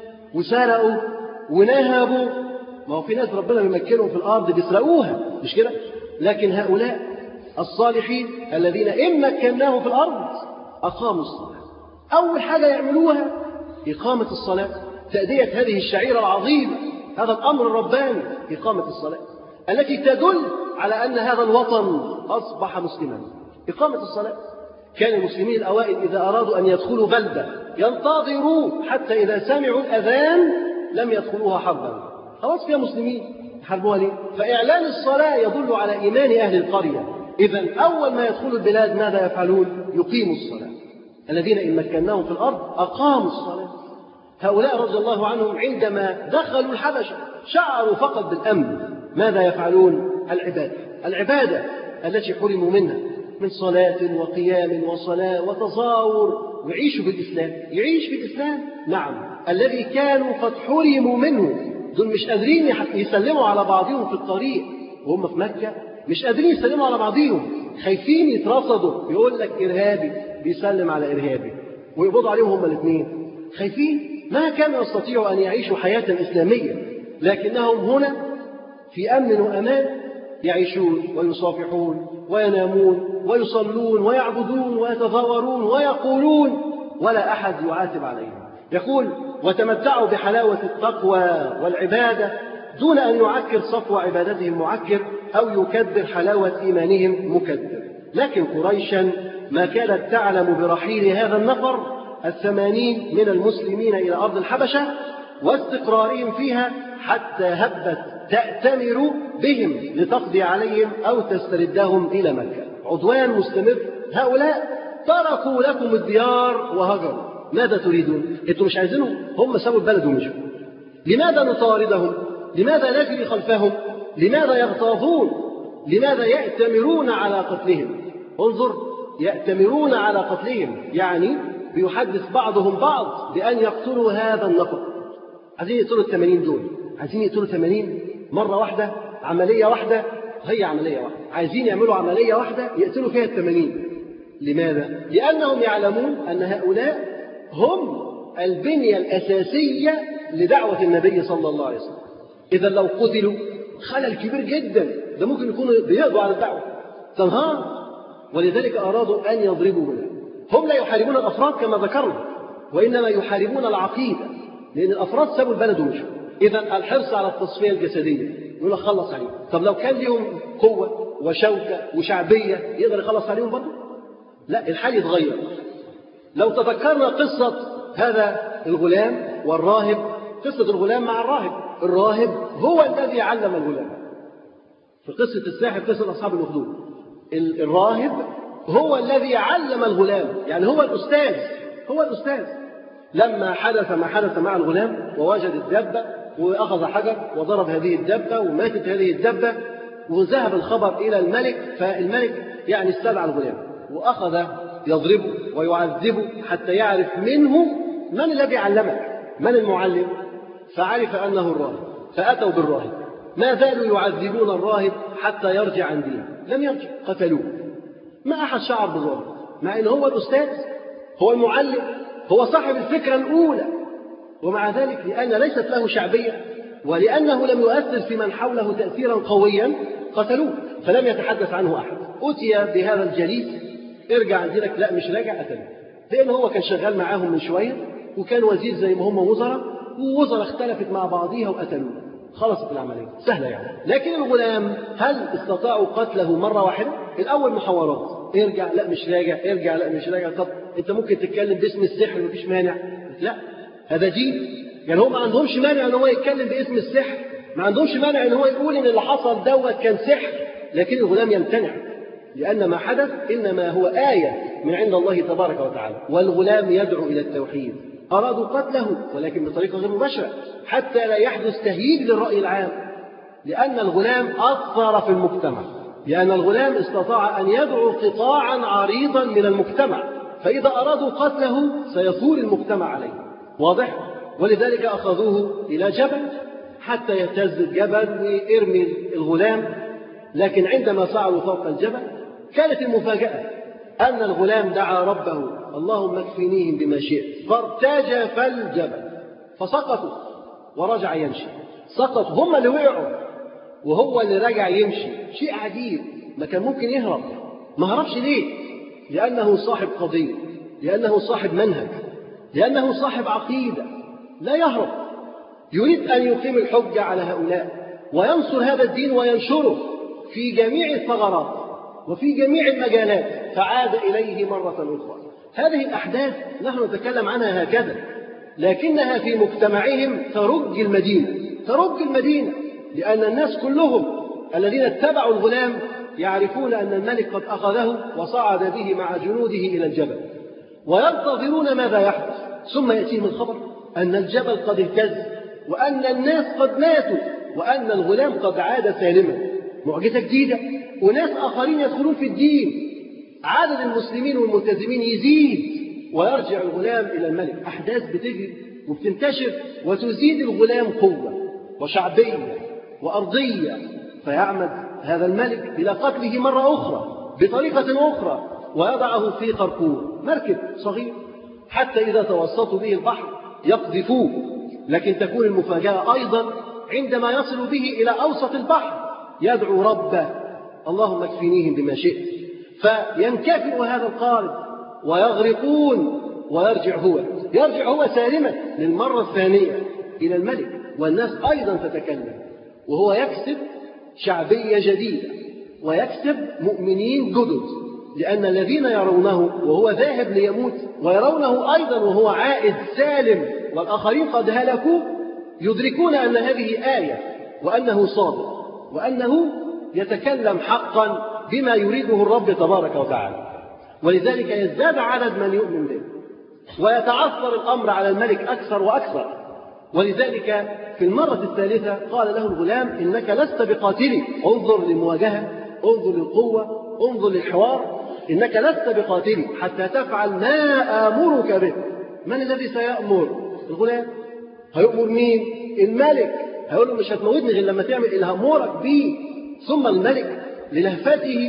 وسرقوا ونهبوا، ما هو في ناس ربنا بيمكنهم في الأرض بيسرقوها، مش كده؟ لكن هؤلاء الصالحين الذين إن مكناهم في الأرض أقاموا الصلاة، أول حاجة يعملوها إقامة الصلاة، تأدية هذه الشعيرة العظيمة، هذا الأمر الرباني، إقامة الصلاة التي تدل على أن هذا الوطن أصبح مسلما. إقامة الصلاة. كان المسلمين الأوائل إذا أرادوا أن يدخلوا بلدة ينتظروا حتى إذا سمعوا الأذان لم يدخلوها حربا، خلاص فيها مسلمين، يحاربوها ليه؟ فإعلان الصلاة يدل على إيمان أهل القرية. إذن أول ما يدخلوا البلاد ماذا يفعلون؟ يقيموا الصلاة. الذين إن مكناهم في الأرض أقاموا الصلاة. هؤلاء رضي الله عنهم عندما دخلوا الحبشة شعروا فقط بالأمن. ماذا يفعلون؟ العبادة التي حرموا منها من صلاة وقيام وصلاة وتظاهر، ويعيشوا بالإسلام. يعيش بالإسلام، نعم. الذي كانوا قد حرموا منه، دول مش قادرين يسلموا على بعضهم في الطريق وهم في مكة، مش قادرين يسلموا على بعضهم، خايفين يترصدوا، يقول لك إرهابي بيسلم على إرهابي ويقبضوا عليهم هم الاثنين، خايفين. ما كانوا يستطيعوا أن يعيشوا حياة إسلامية، لكنهم هنا في أمن وأمان يعيشون ويصافحون وينامون ويصلون ويعبدون ويتظاهرون ويقولون ولا أحد يعاتب عليهم. يقول وتمتعوا بحلاوة التقوى والعبادة دون أن يعكر صفو عبادتهم معكر أو يكدر حلاوة إيمانهم مكدر. لكن قريشا ما كانت تعلم برحيل هذا النفر 80 من المسلمين إلى أرض الحبشة واستقرارهم فيها حتى هبت تأتمر بهم لتقضي عليهم أو تستردهم إلى مكة. عدوان مستمر. هؤلاء تركوا لكم الديار وهجروا، ماذا تريدون؟ أنتم مش عايزينهم، هم سابوا البلد ومشوا. لماذا نطاردهم؟ لماذا نجري خلفهم؟ لماذا يغتاظون؟ لماذا يأتمرون على قتلهم؟ انظر، يأتمرون على قتلهم، يعني بيحدث بعضهم بعض بأن يقتلوا هذا النفر. عايزين يقتلوا 80 دول، عايزين يقتلوا 80 مرة واحدة، عملية واحدة، هي عملية واحدة، عايزين يعملوا عملية واحدة يقتلوا فيها 80. لماذا؟ لأنهم يعلمون أن هؤلاء هم البنية الأساسية لدعوة النبي صلى الله عليه وسلم. إذا لو قتلوا خلل كبير جدا، ده ممكن يكونوا بيقضوا على الدعوة تنهار. ولذلك أرادوا أن يضربوا منها. هم لا يحاربون الأفراد كما ذكرنا، وإنما يحاربون العقيدة، لأن الأفراد سابوا البلد ومشوا. إذا الحرص على التصفية الجسدية يقول لك خلص عليهم. طب لو كان لهم قوة وشوكة وشعبية يقدر يخلص عليهم برضه؟ لا، الحال يتغير. لو تذكرنا قصة هذا الغلام والراهب، قصة الغلام مع الراهب. الراهب هو الذي علم الغلام. في قصة الساحر، قصة أصحاب الأخدود، الراهب هو الذي علم الغلام، يعني هو الأستاذ، هو الأستاذ. لما حدث ما حدث مع الغلام ووجد الدبة وأخذ حجر وضرب هذه الدبة وماتت هذه الدبة، وذهب الخبر إلى الملك، فالملك يعني استدعى الغلام وأخذ يضربه ويعذبه حتى يعرف منه من الذي علمك؟ من المعلم؟ فعرف أنه الراهب، فأتوا بالراهب، ما زالوا يعذبون الراهب حتى يرجع عن دينه، لم يرجع، قتلوه. ما أحد شعر بالراهب، مع أنه هو الأستاذ، هو المعلم، هو صاحب الفكرة الأولى، ومع ذلك لأن ليست له شعبية ولأنه لم يؤثر في من حوله تأثيرا قويا قتلوه، فلم يتحدث عنه أحد. أتي بهذا الجليس، ارجع عن دينك، لا مش راجع، قتلوه، لأن هو كان شغال معاهم من شوية وكان وزير زي ما هم وزراء، ووزراء اختلفت مع بعضيها وقتلوه، خلصت العملية سهلة يعني. لكن الغلام هل استطاعوا قتله مرة واحدة؟ الأول محاورات، ارجع لا مش راجع، ارجع لا مش راجع، طب أنت ممكن تتكلم باسم السحر مفيش مانع، لا هذا دين. يعني هم ما عندهمش مانع ان هو يتكلم باسم السحر، ما عندهمش مانع ان هو يقول ان اللي حصل دوت كان سحر، لكن الغلام يمتنع لأن ما حدث إنما هو آية من عند الله تبارك وتعالى، والغلام يدعو إلى التوحيد. أرادوا قتله ولكن بطريقة غير مباشرة حتى لا يحدث تهييج للرأي العام، لأن الغلام أثر في المجتمع، لأن الغلام استطاع أن يدعو قطاعا عريضا من المجتمع، فإذا أرادوا قتله سيثور المجتمع عليه، واضح؟ ولذلك أخذوه إلى جبل حتى يهتز الجبل ويرمي الغلام. لكن عندما صعدوا فوق الجبل كانت المفاجأة أن الغلام دعا ربه اللهم اكفنيهم بما شئت، فارتجف الجبل فسقطوا ورجع يمشي. سقطوا هم اللي وقعوا وهو اللي رجع يمشي، شيء عجيب. ما كان ممكن يهرب، ما هربش ليه؟ لأنه صاحب قضية، لأنه صاحب منهج، لأنه صاحب عقيدة، لا يهرب، يريد أن يقيم الحجة على هؤلاء وينصر هذا الدين وينشره في جميع الثغرات وفي جميع المجالات، فعاد إليه مرة أخرى. هذه الأحداث نحن نتكلم عنها هكذا، لكنها في مجتمعهم ترج المدينة، ترج المدينة، لأن الناس كلهم الذين اتبعوا الغلام يعرفون أن الملك قد أخذه وصعد به مع جنوده إلى الجبل، وينتظرون ماذا يحدث. ثم يأتيهم الخبر أن الجبل قد اهتز، وأن الناس قد ماتوا، وأن الغلام قد عاد سالما. معجزة جديدة، وناس آخرين يدخلون في الدين، عدد المسلمين والملتزمين يزيد، ويرجع الغلام إلى الملك. أحداث بتجري وبتنتشر وتزيد الغلام قوة وشعبية وأرضية، فيعمد هذا الملك إلى قتله مرة أخرى بطريقة أخرى، ويضعه في قرقور مركب صغير حتى إذا توسطوا به البحر يقذفوه. لكن تكون المفاجأة أيضا عندما يصل به إلى أوسط البحر يدعو ربه اللهم اكفنيهم بما شئت، فينكفئ هذا القارب ويغرقون، يرجع هو سالما للمرة الثانية إلى الملك، والناس أيضا تتكلم، وهو يكسب شعبية جديدة ويكسب مؤمنين جدد، لأن الذين يرونه وهو ذاهب ليموت ويرونه أيضا وهو عائد سالم والآخرين قد هلكوا يدركون أن هذه آية، وأنه صادق، وأنه يتكلم حقا بما يريده الرب تبارك وتعالى. ولذلك يزداد عدد من يؤمن به ويتعثر الأمر على الملك أكثر وأكثر. ولذلك في المرة الثالثة قال له الغلام إنك لست بقاتلي، انظر للمواجهة، انظر للقوة، انظر للحوار، إنك لست بقاتلي حتى تفعل ما آمرك به. من الذي سيأمر؟ الغلام. هيأمر مين؟ الملك. هيقول له مش هتموتني غير لما تعمل اللي هأمرك به. ثم الملك للهفته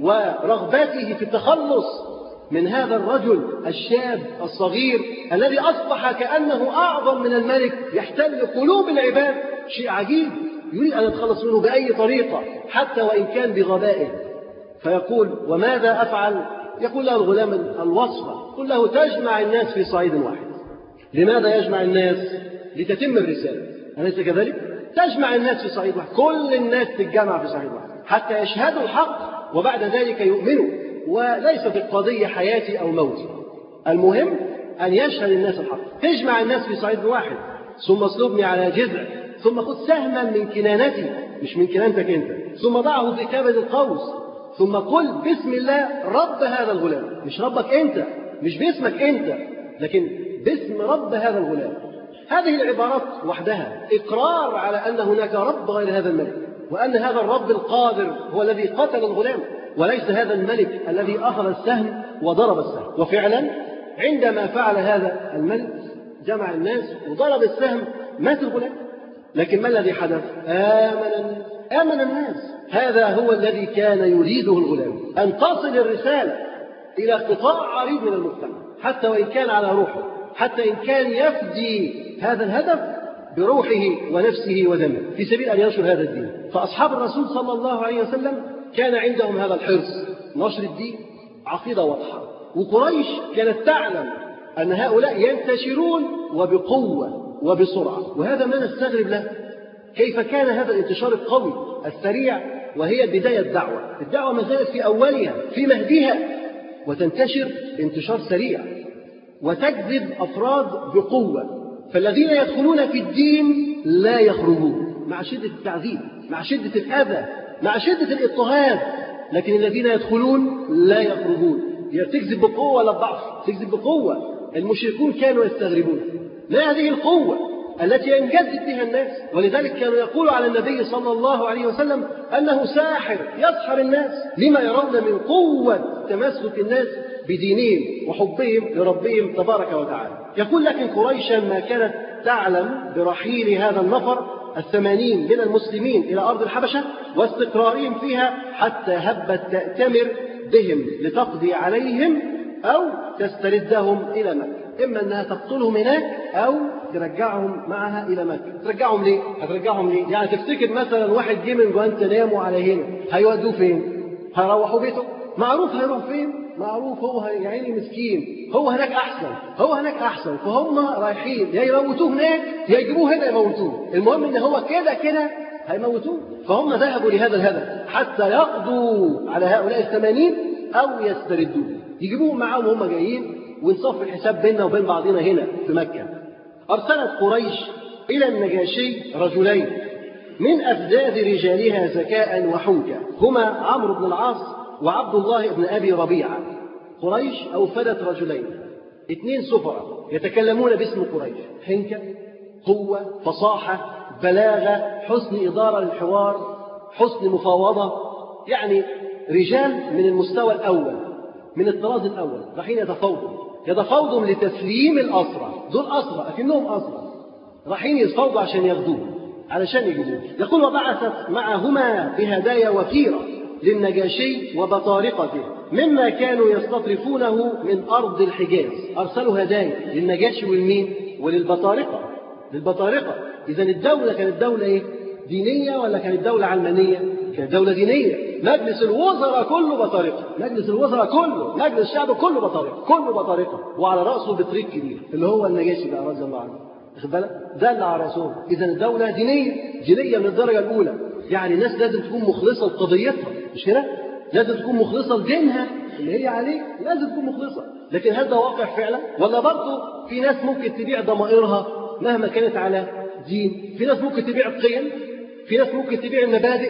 ورغبته في التخلص من هذا الرجل الشاب الصغير الذي أصبح كأنه أعظم من الملك، يحتل قلوب العباد، شيء عجيب، يريد أن يتخلص منه بأي طريقة حتى وإن كان بغبائه. فيقول وماذا أفعل؟ يقول له الغلام الوصفة، قل له تجمع الناس في صعيد واحد. لماذا يجمع الناس؟ لتتم الرسالة، أليس كذلك؟ تجمع الناس في صعيد واحد، كل الناس تتجمع في صعيد واحد حتى يشهدوا الحق وبعد ذلك يؤمنوا، وليست القضية حياتي أو موتي، المهم أن يشهد الناس الحق. تجمع الناس في صعيد واحد، ثم اصلبني على جذع، ثم خذ سهما من كنانتي، مش من كنانتك أنت، ثم ضعه في كبد القوس، ثم قل بسم الله رب هذا الغلام، مش ربك أنت، مش باسمك أنت، لكن باسم رب هذا الغلام. هذه العبارات وحدها إقرار على أن هناك رب غير هذا الملك، وأن هذا الرب القادر هو الذي قتل الغلام، وليس هذا الملك الذي أخذ السهم وضرب السهم. وفعلا عندما فعل هذا الملك جمع الناس وضرب السهم مات الغلام. لكن ما الذي حدث؟ آمن الناس. هذا هو الذي كان يريده الغلام، أن تصل الرسالة إلى قطاع عريض من المجتمع، حتى وإن كان على روحه، حتى إن كان يفدي هذا الهدف بروحه ونفسه ودمه في سبيل أن ينشر هذا الدين. فأصحاب الرسول صلى الله عليه وسلم كان عندهم هذا الحرص، نشر الدين، عقيدة واضحة. وقريش كانت تعلم أن هؤلاء ينتشرون وبقوة وبسرعة، وهذا ما نستغرب له. كيف كان هذا الانتشار القوي السريع وهي بداية الدعوة ما زالت في أولها في مهدها، وتنتشر انتشار سريع وتجذب أفراد بقوة. فالذين يدخلون في الدين لا يخرجون مع شدة التعذيب، مع شدة الأذى، مع شدة الاضطهاد، لكن الذين يدخلون لا يخرجون. هي تجذب بقوة ولا بضعف؟ تجذب بقوة. المشركون كانوا يستغربون ما هذه القوة التي ينجذب بها الناس، ولذلك كانوا يقولوا على النبي صلى الله عليه وسلم أنه ساحر يسحر الناس، لما يرون من قوة تمسك الناس بدينهم وحبهم لربهم تبارك وتعالى. يقول لكن قريشا ما كانت تعلم برحيل هذا النفر 80 من المسلمين إلى أرض الحبشة واستقرارهم فيها، حتى هبت تأتمر بهم لتقضي عليهم أو تستردهم إلى مكة. إما أنها تقتلهم هناك أو ترجعهم معها إلى مكة. ترجعهم ليه؟ هترجعهم ليه؟ يعني تفتكر مثلا واحد جه من جوانتنامو على هنا، هيودوه فين؟ هيروحوا بيته؟ معروف هيروح فين؟ معروف هو يا عيني مسكين، هو هناك أحسن، فهم رايحين يا يموتوه هناك يا يجيبوه هنا يموتوه، المهم إن هو كده هيموتوه. فهم ذهبوا لهذا الهدف حتى يقضوا على هؤلاء 80 أو يستردوه، يجيبوهم معاهم وهم جايين، ونصف الحساب بيننا وبين بعضنا هنا في مكة. أرسلت قريش إلى النجاشي رجلين من أفذاذ رجالها ذكاء وحنكة، هما عمرو بن العاص وعبد الله بن أبي ربيعة. قريش أوفدت رجلين، 2 سفراء يتكلمون باسم قريش، حنكة، قوة، فصاحة، بلاغة، حسن إدارة للحوار، حسن مفاوضة، يعني رجال من المستوى الأول، من الطراز الأول، رايحين يتفاوضوا لتسليم الأسرى. دول أسرى أكنهم أسرى، رايحين يتفاوضوا عشان ياخدوه، علشان يجيبوه. يقول وبعثت معهما بهدايا وفيرة للنجاشي وبطارقته مما كانوا يستطرفونه من أرض الحجاز. أرسلوا هدايا للنجاشي والمين؟ للبطارقة. إذا الدولة كانت دولة إيه؟ دينية ولا كانت دولة علمانية؟ كانت دولة دينية. مجلس الوزراء كله بطارقة، مجلس الوزراء كله، مجلس الشعب كله بطارقة، وعلى رأسه بطريق كبير اللي هو النجاشي بقى رضي الله عنه. واخد بالك؟ ده اللي على رأسه. إذا الدولة دينية من الدرجة الأولى. يعني الناس لازم تكون مخلصة لقضيتها، مش كده؟ لازم تكون مخلصة لدينها اللي هي عليه، لازم تكون مخلصة. لكن هل ده واقع فعلا؟ ولا برضه في ناس ممكن تبيع ضمائرها مهما كانت على دين؟ في ناس ممكن تبيع القيم، في ناس ممكن تبيع المبادئ،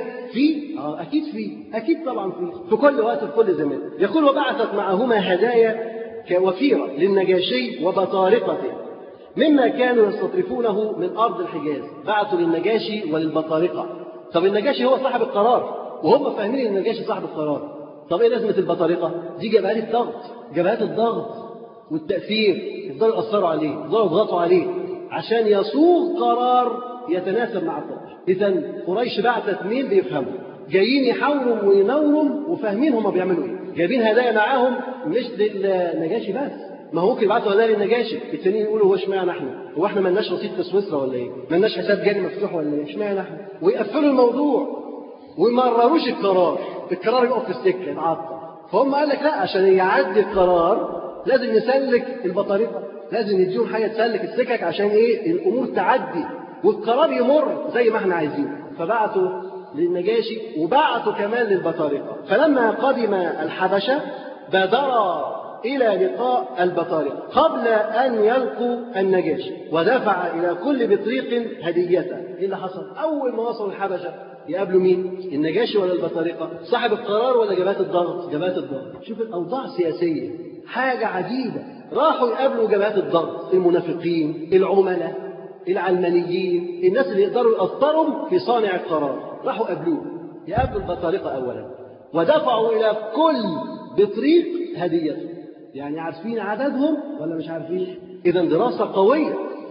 أكيد طبعا في كل وقت في كل زمان. يقول وبعثت معهما هدايا كوفيرة للنجاشي وبطارقته مما كانوا يستطرفونه من أرض الحجاز. بعثوا للنجاشي وللبطارقة. طب النجاشي هو صاحب القرار، وهم فاهمين ان النجاشي صاحب القرار. طب ايه لازمة البطارقة؟ دي جبهات الضغط والتأثير، يفضلوا يأثروا عليه، يفضلوا يضغطوا عليه عشان يصوغ قرار يتناسب مع القرار. إذا قريش بعثت مين بيفهموا، جايين يحاوروا وينوروا وفاهمين هم بيعملوا ايه. جايبين هدايا معاهم مش للنجاشي بس، ما هو ممكن يبعتوا هدايا للنجاشي، التانيين يقولوا هو اشمعنى هو احنا مالناش رصيد في سويسرا ولا ايه؟ مالناش حساب جاري مفتوح ولا ايه؟ اشمعنى احنا؟ ويقفلوا الموضوع وما مرروش القرار يقف في السكه يتعطل. فهم قال لك لا، عشان يعدي القرار لازم نسلك البطارقه، لازم نديهم حاجه تسلك السكك عشان ايه؟ الامور تعدي والقرار يمر زي ما احنا عايزين. فبعتوا للنجاشي وبعتوا كمان للبطارقه. فلما قدم الحبشه بادرا إلى لقاء البطارقة قبل أن يلقوا النجاشي، ودفع إلى كل بطريق هديته. إيه اللي حصل؟ أول ما وصلوا الحبشة يقابلوا مين؟ النجاشي ولا البطارقة؟ صاحب القرار ولا جبهات الضغط؟ جبهات الضغط. شوف الأوضاع السياسية حاجة عجيبة. راحوا يقابلوا جبهات الضغط، المنافقين، العملاء، العلمانيين، الناس اللي يقدروا يأثروا في صانع القرار. راحوا يقابلوا البطارقة أولا، ودفعوا إلى كل بطريق هديته. يعني عارفين عددهم ولا مش عارفين؟ إذا دراسة قوية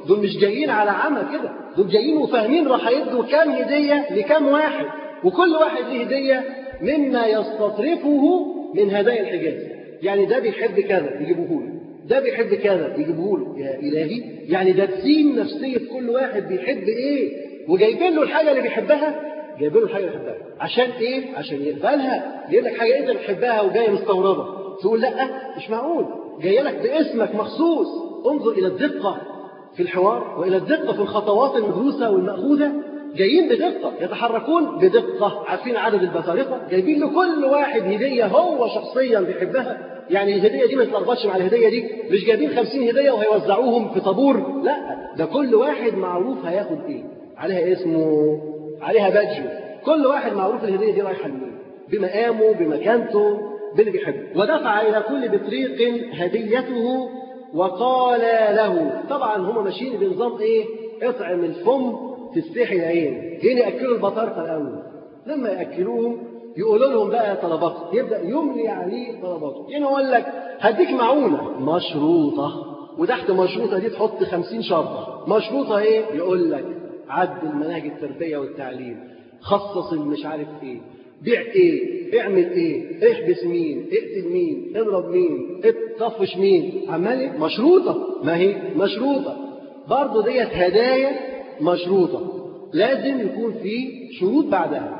دول مش جايين على عمى كده، دول جايين وفاهمين راح يدوا كام هدية لكام واحد، وكل واحد له هدية مما يستطرفه من هدايا الحجاز. يعني ده بيحب كذا يجيبوه له، ده بيحب كذا يجيبوه له. يا إلهي، يعني ده تسين نفسية كل واحد بيحب إيه، وجايبين له الحاجة اللي بيحبها، جايبين له الحاجة اللي بيحبها عشان إيه؟ عشان يقبلها. يقول لك حاجة أنت بتحبها وجاية مستوردة، تقول لا مش معقول، جاية لك باسمك مخصوص. انظر إلى الدقة في الحوار وإلى الدقة في الخطوات المدروسة والمأخوذة. جايين بدقة، يتحركون بدقة، عارفين عدد البطارقة، جايبين له كل واحد هدية هو شخصيا بيحبها. يعني الهدية دي ما تلخبطش مع الهدية دي، مش جايبين 50 هدية وهيوزعوهم في طابور، لا، ده كل واحد معروف هياخد ايه، عليها اسمه، عليها بادجه، كل واحد معروف الهدية دي رايحة لمين، بمقامه بمكانته باللي بيحبه. ودفع إلى كل بطريق هديته وقال له. طبعا هم ماشيين بنظام ايه؟ اطعم الفم تستحي العين. جايين ياكلوا البطارقه الاول، لما ياكلوهم يقولوا لهم بقى طلباتهم، يبدا يملي عليه طلباته. يعني يقول لك هديك معونه مشروطه، وتحت مشروطه دي تحط 50 شرطه. مشروطه ايه؟ يقول لك عدل مناهج التربيه والتعليم، خصص المش عارف ايه، بيع ايه، اعمل ايه، احبس مين، اقتل مين، اضرب مين، طفش مين، عمال ايه؟ مشروطه. ما هي مشروطه برضه ديت هدايا مشروطه، لازم يكون في شروط بعدها.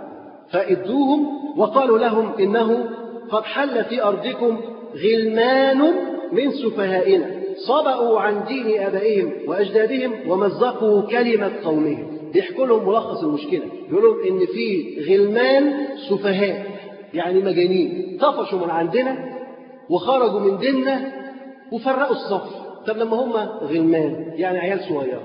فادوهم وقالوا لهم انه قد حل في ارضكم غلمان من سفهائنا صبأوا عن دين ابائهم واجدادهم ومزقوا كلمه قومهم. بيحكوا لهم ملخص المشكله، بيقولوا ان في غلمان سفهاء يعني مجانين طفشوا من عندنا وخرجوا من ديننا وفرقوا الصف. طب لما هم غلمان يعني عيال صغيره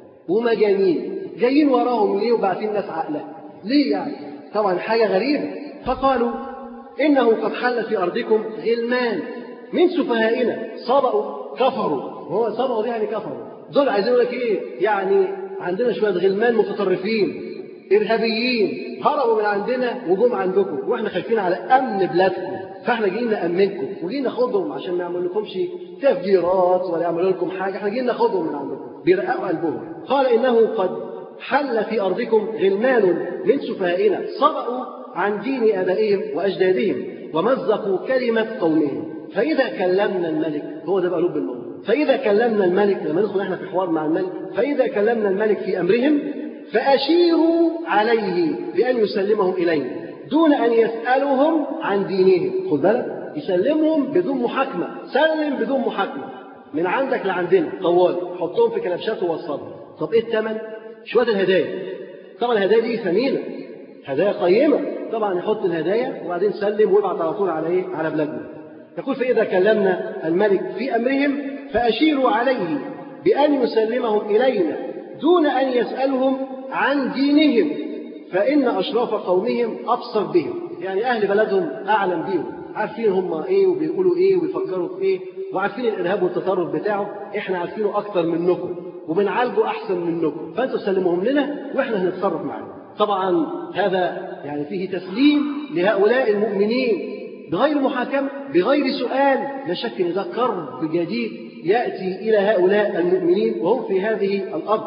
ومجانين جايين وراهم ليه وبعتين ناس عاقله ليه يعني؟ طبعا حاجه غريبه. فقالوا انه قد حل في ارضكم غلمان من سفهائنا صبأوا كفروا. هو صبأوا دي يعني كفروا، دول عايزين يقول لك ايه؟ يعني عندنا شويه غلمان متطرفين ارهابيين هربوا من عندنا وجم عندكم، واحنا خايفين على امن بلادكم، فاحنا جايين نامنكم وجايين ناخدهم عشان ما يعملوا لكمش تفجيرات ولا يعملوا لكم حاجه، احنا جايين ناخدهم من عندكم. بيرققوا قلبهم. قال انه قد حل في ارضكم غلمان من سفهائنا صبأوا عن دين ابائهم واجدادهم ومزقوا كلمه قومهم. فاذا كلمنا الملك، هو ده بقى لب الموضوع، فاذا كلمنا الملك، لما ندخل احنا في حوار مع الملك، فاذا كلمنا الملك في امرهم فاشيروا عليه بان يسلمهم الينا دون ان يسالهم عن دينهم. خد بالك، يسلمهم بدون محاكمه، سلم بدون محاكمه من عندك لعندنا طوال، حطهم في كلبشات ووصلهم. طب ايه الثمن؟ شويه الهدايا. طبعا الهدايا دي ثمينه، هدايا قيمه، طبعا يحط الهدايا وبعدين سلم ويبعت على طول على ايه؟ على بلادنا. يقول فاذا كلمنا الملك في امرهم فاشيروا عليه بان يسلمهم الينا دون ان يسالهم عن دينهم فان اشراف قومهم ابصر بهم. يعني اهل بلدهم اعلم بهم، عارفين هم ايه وبيقولوا ايه ويفكروا في ايه، وعارفين الارهاب والتطرف بتاعه احنا عارفينه اكتر منكم وبنعالجه احسن منكم، فانتوا سلموهم لنا واحنا هنتصرف معاهم. طبعا هذا يعني فيه تسليم لهؤلاء المؤمنين بغير محاكمه، بغير سؤال. لا شك ان ده كرب جديد ياتي الى هؤلاء المؤمنين وهم في هذه الارض.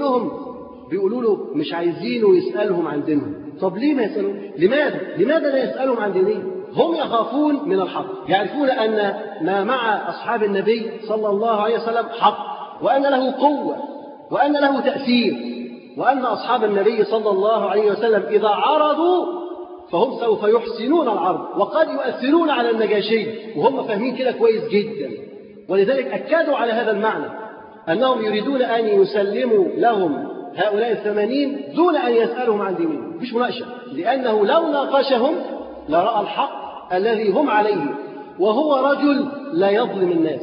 بيقولوا له مش عايزينه يسالهم عن دينهم. طب ليه ما يسالون؟ لماذا لا يسالهم عن دينهم؟ هم يخافون من الحق، يعرفون ان ما مع اصحاب النبي صلى الله عليه وسلم حق، وان له قوه، وان له تاثير، وان اصحاب النبي صلى الله عليه وسلم اذا عرضوا فهم سوف يحسنون العرض وقد يؤثرون على النجاشي، وهم فاهمين كده كويس جدا. ولذلك اكدوا على هذا المعنى، انهم يريدون ان يسلموا لهم هؤلاء 80 دون ان يسالهم عن دينهم، مش مناقشه، لانه لو ناقشهم لراى الحق الذي هم عليه، وهو رجل لا يظلم الناس،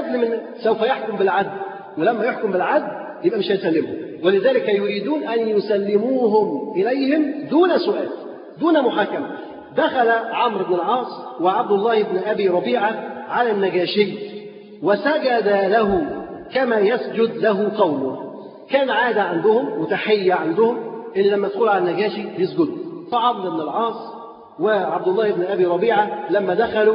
سوف يحكم بالعدل، ولما يحكم بالعدل يبقى مش هيسلمهم. ولذلك يريدون ان يسلموهم اليهم دون سؤال، دون محاكمه. دخل عمرو بن العاص وعبد الله بن ابي ربيعه على النجاشي وسجد له كما يسجد له قومه. كان عاده عندهم وتحيه عندهم ان لما يدخل على النجاشي يسجدوا. فعمرو بن العاص وعبد الله بن ابي ربيعه لما دخلوا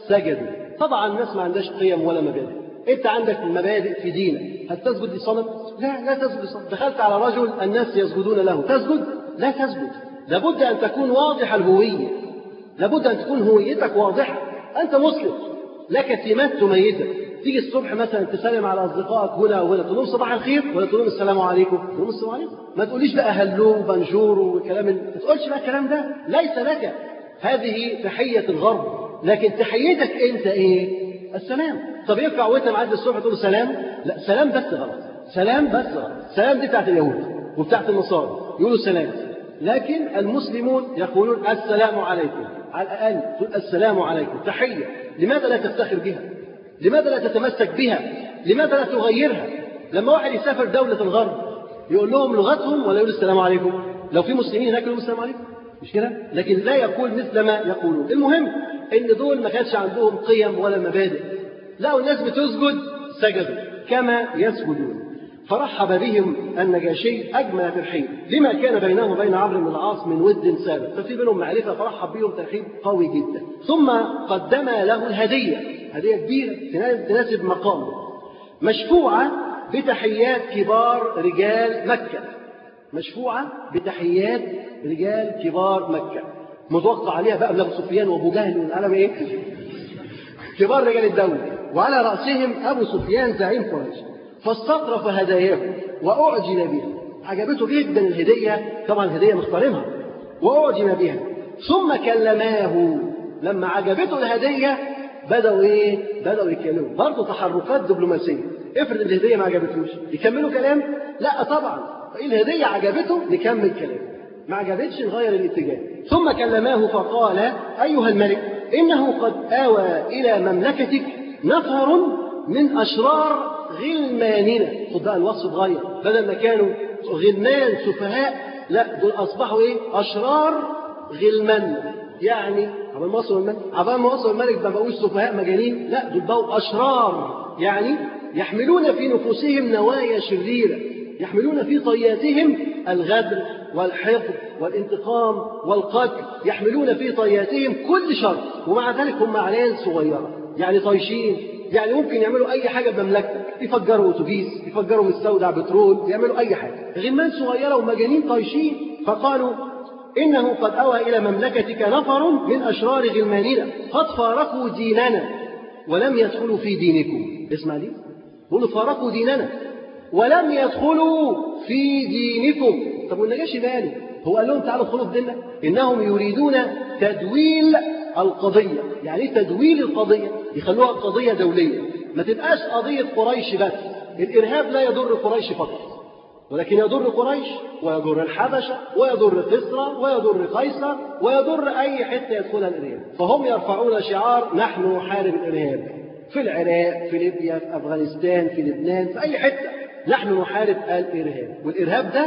سجدوا. طبعا الناس ما عندهاش قيم ولا مبادئ، انت عندك مبادئ في دينك، هتسجد لصنم؟ لا تسجد للصنم. دخلت على رجل الناس يسجدون له، تسجد؟ لا تسجد. لابد أن تكون واضح الهوية، لابد أن تكون هويتك واضحة. أنت مسلم لك سمات تميزك. تيجي الصبح مثلا تسلم على أصدقائك هنا وهنا، تقول لهم صباح الخير ولا تقول لهم السلام عليكم؟ تقول لهم السلام عليكم. ما تقوليش بقى هلو وبنجور والكلام ما تقولش بقى الكلام ده، ليس لك. هذه تحية الغرب، لكن تحيتك أنت إيه؟ السلام. طب ينفع وأنت معدي الصبح تقول سلام؟ لا، سلام بس غلط، سلام بس غلط. سلام دي بتاعت اليهود وبتاعت النصارى يقولوا سلام، لكن المسلمون يقولون السلام عليكم. على الأقل تقول السلام عليكم، تحية. لماذا لا تفتخر بها؟ لماذا لا تتمسك بها؟ لماذا لا تغيرها؟ لما واحد يسافر دولة الغرب يقول لهم لغتهم ولا يقول السلام عليكم؟ لو في مسلمين هناك يقولوا السلام عليكم، مش كده؟ لكن لا يقول مثل ما يقولون. المهم إن دول ما كانش عندهم قيم ولا مبادئ، لا، والناس بتسجد سجدوا كما يسجدون. فرحب بهم النجاشي أجمل ترحيب لما كان بينه وبين عمرو بن العاص من ود سابق، ففي بينهم معرفة، فرحب بهم ترحيب قوي جدا. ثم قدم له الهدية، هدية كبيرة تناسب مقامه، مشفوعة بتحيات كبار رجال مكة، مشفوعة بتحيات رجال كبار مكة، متوقع عليها بقى أبو سفيان وأبو جهل والعالم إيه؟ كبار رجال الدولة، وعلى رأسهم أبو سفيان زعيم قريش. فاستطرف هداياه وأعجب بها، عجبته جدا الهدية، طبعا هدية مختارمها، وأعجب بها. ثم كلماه، لما عجبته الهدية بدأوا إيه؟ بدأوا يتكلموا، برضه تحركات دبلوماسية. افرض الهدية ما عجبتوش، يكملوا كلام؟ لا طبعا، الهدية عجبته نكمل كلام، ما عجبتش نغير الاتجاه. ثم كلماه فقال: أيها الملك، إنه قد آوى إلى مملكتك نفر من أشرار غلماننا. خد بقى الوصف اتغير، بدل ما كانوا غلمان سفهاء، لا دول أصبحوا إيه؟ أشرار غلمان. يعني عبال ما وصلوا الملك ما بقوش سفهاء مجانين، لا دول بقوا أشرار، يعني يحملون في نفوسهم نوايا شريرة، يحملون في طياتهم الغدر والحقد والانتقام والقتل، يحملون في طياتهم كل شر، ومع ذلك هم عيال صغيرة، يعني طايشين، يعني ممكن يعملوا أي حاجة بمملكتك، يفجروا أتوبيس، يفجروا مستودع بترول، يعملوا أي حاجة، غلمان صغيرة ومجانين طايشين. فقالوا: إنه قد أوى إلى مملكتك نفر من أشرار غلماننا قد فارقوا ديننا ولم يدخلوا في دينكم. اسمع دي، قولوا فارقوا ديننا ولم يدخلوا في دينكم. طب والنجاشي ماله؟ هو قال لهم تعالوا ادخلوا في ديننا؟ إنهم يريدون تدويل القضية. يعني ايه تدويل القضية؟ يخلوها قضية دولية، ما تبقاش قضية قريش بس. الإرهاب لا يضر قريش فقط، ولكن يضر قريش ويضر الحبشة ويضر قسرى ويضر قيصر ويضر أي حتة يدخلها الإرهاب. فهم يرفعون شعار: نحن نحارب الإرهاب في العراق، في ليبيا، في أفغانستان، في لبنان، في أي حتة نحن نحارب الإرهاب. والإرهاب ده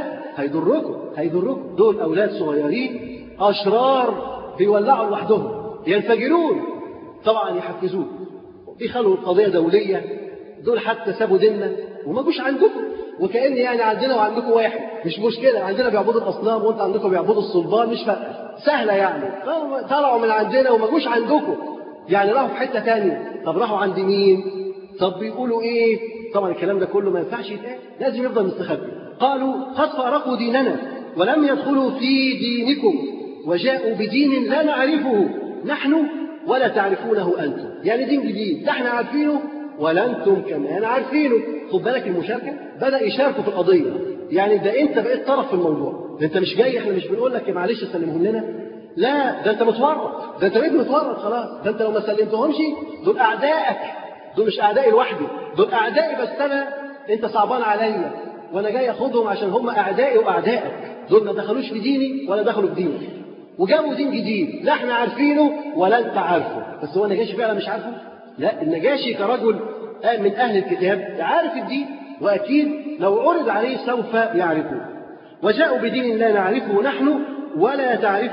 هيضركم. دول أولاد صغيرين أشرار بيولعوا لوحدهم، ينفجرون، طبعا يحفزون، يخلوا القضية دولية. دول حتى سابوا ديننا وما جوش عندكم، وكأن يعني عندنا وعندكم واحد، مش مشكلة، عندنا بيعبدوا الأصنام وانت عندكم بيعبدوا الصلبان، مش فارقة، سهلة يعني. طلعوا من عندنا وما جوش عندكم، يعني راحوا في حتة تانية. طب راحوا عند مين؟ طب بيقولوا ايه؟ طبعا الكلام ده كله ما ينفعش يتقال، لازم يفضل مستخبي. قالوا: قد فارقوا ديننا ولم يدخلوا في دينكم وجاءوا بدين لا نعرفه نحن ولا تعرفونه أنتم. يعني دين جديد لا احنا عارفينه ولا أنتم كمان عارفينه. خد بالك المشاركة، بدأ يشاركوا في القضية، يعني ده أنت بقيت طرف في الموضوع، ده أنت مش جاي، احنا مش بنقول لك معلش سلمهم لنا، لا ده أنت متورط، ده أنت بقيت متورط خلاص، ده أنت لو ما سلمتهمش دول أعدائك، دول مش أعدائي لوحدي، دول أعدائي بس أنت صعبان عليا وأنا جاي أخدهم عشان هم أعدائي وأعدائك. دول ما دخلوش في ديني ولا دخلوا في دينك، وجابوا دين جديد لا احنا عارفينه ولا أنت عارفه. بس هو النجاشي فعلا مش عارفه؟ لا، النجاشي كرجل من أهل الكتاب عارف الدين، وأكيد لو عرض عليه سوف يعرفه. وجاءوا بدين لا نعرفه نحن ولا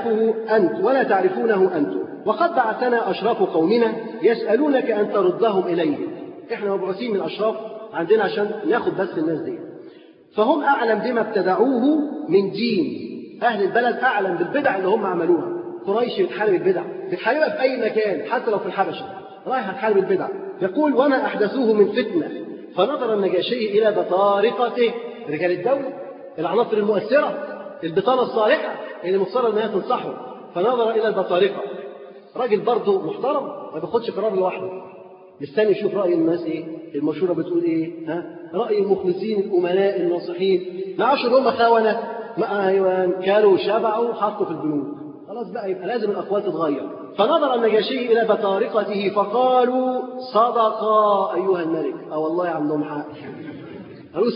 تعرفونه أنتم، وقد بعثنا أشراف قومنا يسألونك أن تردهم إليهم. إحنا مبعوثين من أشراف عندنا عشان ناخد بس الناس دي، فهم أعلم بما ابتدعوه من دين. أهل البلد أعلم بالبدع اللي هم عملوها. قريش بتحارب البدع، بتحاربها في أي مكان، حتى لو في الحبشة رايحة تحارب البدع. يقول: وما أحدثوه من فتنة. فنظر النجاشي إلى بطارقته رجال الدولة، العناصر المؤثرة، البطانة الصالحة اللي مفترض أنها تنصحه. فنظر إلى البطارقة، راجل برضه محترم ما بياخدش قرار لوحده، مستني يشوف رأي الناس إيه، المشورة بتقول إيه، رأي المخلصين الأمناء الناصحين، ما عاشوا هم خونة، ما أيوان كانوا شبعوا حطوا في البنوك، خلاص بقى يبقى لازم الأقوال تتغير. فنظر النجاشي إلى بطارقته فقالوا صدق أيها الملك. والله عندهم حق، قالوا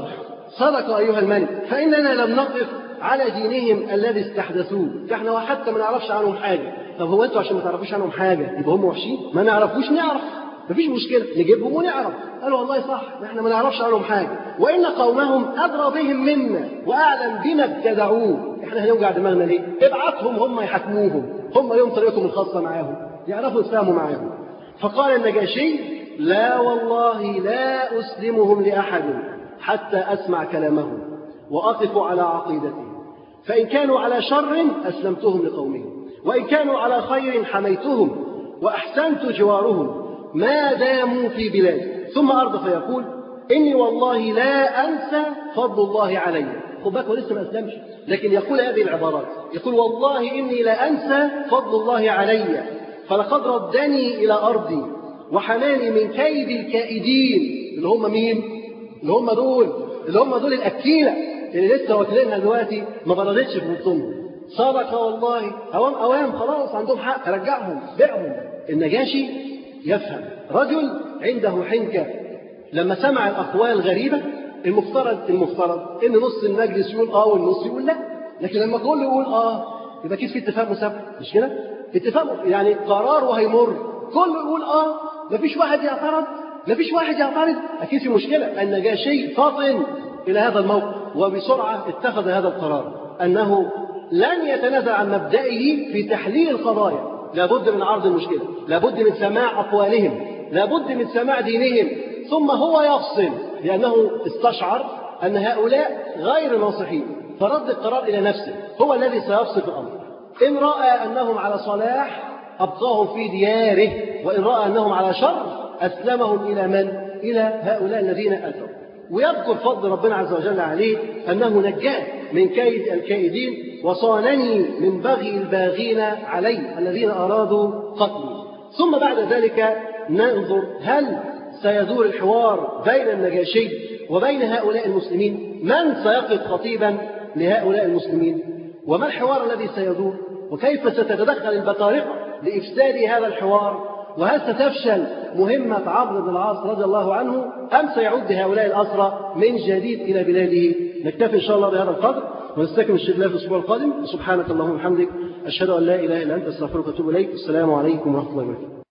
صدق أيها الملك، فإننا لم نقف على دينهم الذي استحدثوه، احنا حتى ما نعرفش عنهم حاجة. طب هو انتوا عشان ما تعرفوش عنهم حاجة يبقى هم وحشين؟ ما نعرفوش نعرف، مفيش مشكلة نجيبهم ونعرف. قالوا والله صح، احنا ما نعرفش عنهم حاجة، وإن قومهم أدرى بهم منا وأعلم بما ابتدعوه، احنا هنوجع دماغنا ليه؟ ابعتهم هم يحكموهم، هم لهم طريقتهم الخاصة معاهم، يعرفوا يتفاهموا معاهم. فقال النجاشي لا والله لا أسلمهم لأحد حتى أسمع كلامهم وأقف على عقيدتهم، فإن كانوا على شر أسلمتهم لقومهم، وإن كانوا على خير حميتهم وأحسنت جوارهم ما داموا في بلادي. ثم أرضى فيقول إني والله لا أنسى فضل الله علي. خد بالك لسه ما أسلمش، لكن يقول هذه العبارات، يقول والله إني لا أنسى فضل الله علي، فلقد ردني إلى أرضي وحماني من كيد الكائدين. اللي هم مين؟ اللي هم دول الأكيلة اللي لسه واكلينها دلوقتي ما بردتش في بطنهم. صدق والله، أوام خلاص عندهم حق، رجعهم بيعهم. النجاشي يفهم، رجل عنده حنكة، لما سمع الأقوال غريبة المفترض إن نص المجلس يقول والنص يقول لا، لكن لما كله يقول يبقى أكيد في اتفاق مسبق، مش كده؟ اتفاق يعني قرار وهيمر، كله يقول مفيش واحد يعترض، أكيد في مشكلة. النجاشي فاطن إلى هذا الموقف وبسرعة اتخذ هذا القرار أنه لن يتنازل عن مبدئه في تحليل القضايا، لابد من عرض المشكلة، لابد من سماع أقوالهم، لابد من سماع دينهم، ثم هو يفصل، لأنه استشعر أن هؤلاء غير ناصحين، فرد القرار إلى نفسه، هو الذي سيفصل في الأمر. إن رأى أنهم على صلاح أبقاهم في دياره، وإن رأى أنهم على شر أسلمهم إلى من؟ إلى هؤلاء الذين أتوا. ويذكر فضل ربنا عز وجل عليه أنه نجاه من كيد الكائدين وصانني من بغي الباغين علي الذين أرادوا قتلي. ثم بعد ذلك ننظر هل سيدور الحوار بين النجاشي وبين هؤلاء المسلمين، من سيقف خطيبا لهؤلاء المسلمين، وما الحوار الذي سيدور، وكيف ستتدخل البطارقة لإفساد هذا الحوار، وهل ستفشل مهمة عمرو بن العاص رضي الله عنه أم سيعود هؤلاء الأسرى من جديد إلى بلاده. نكتفي إن شاء الله بهذا القدر ونستكمل الشيء الله في الأسبوع القادم. سبحانك اللهم وبحمدك، أشهد أن لا إله إلا أنت، أستغفرك وأتوب إليك. السلام عليكم ورحمة الله وبركاته.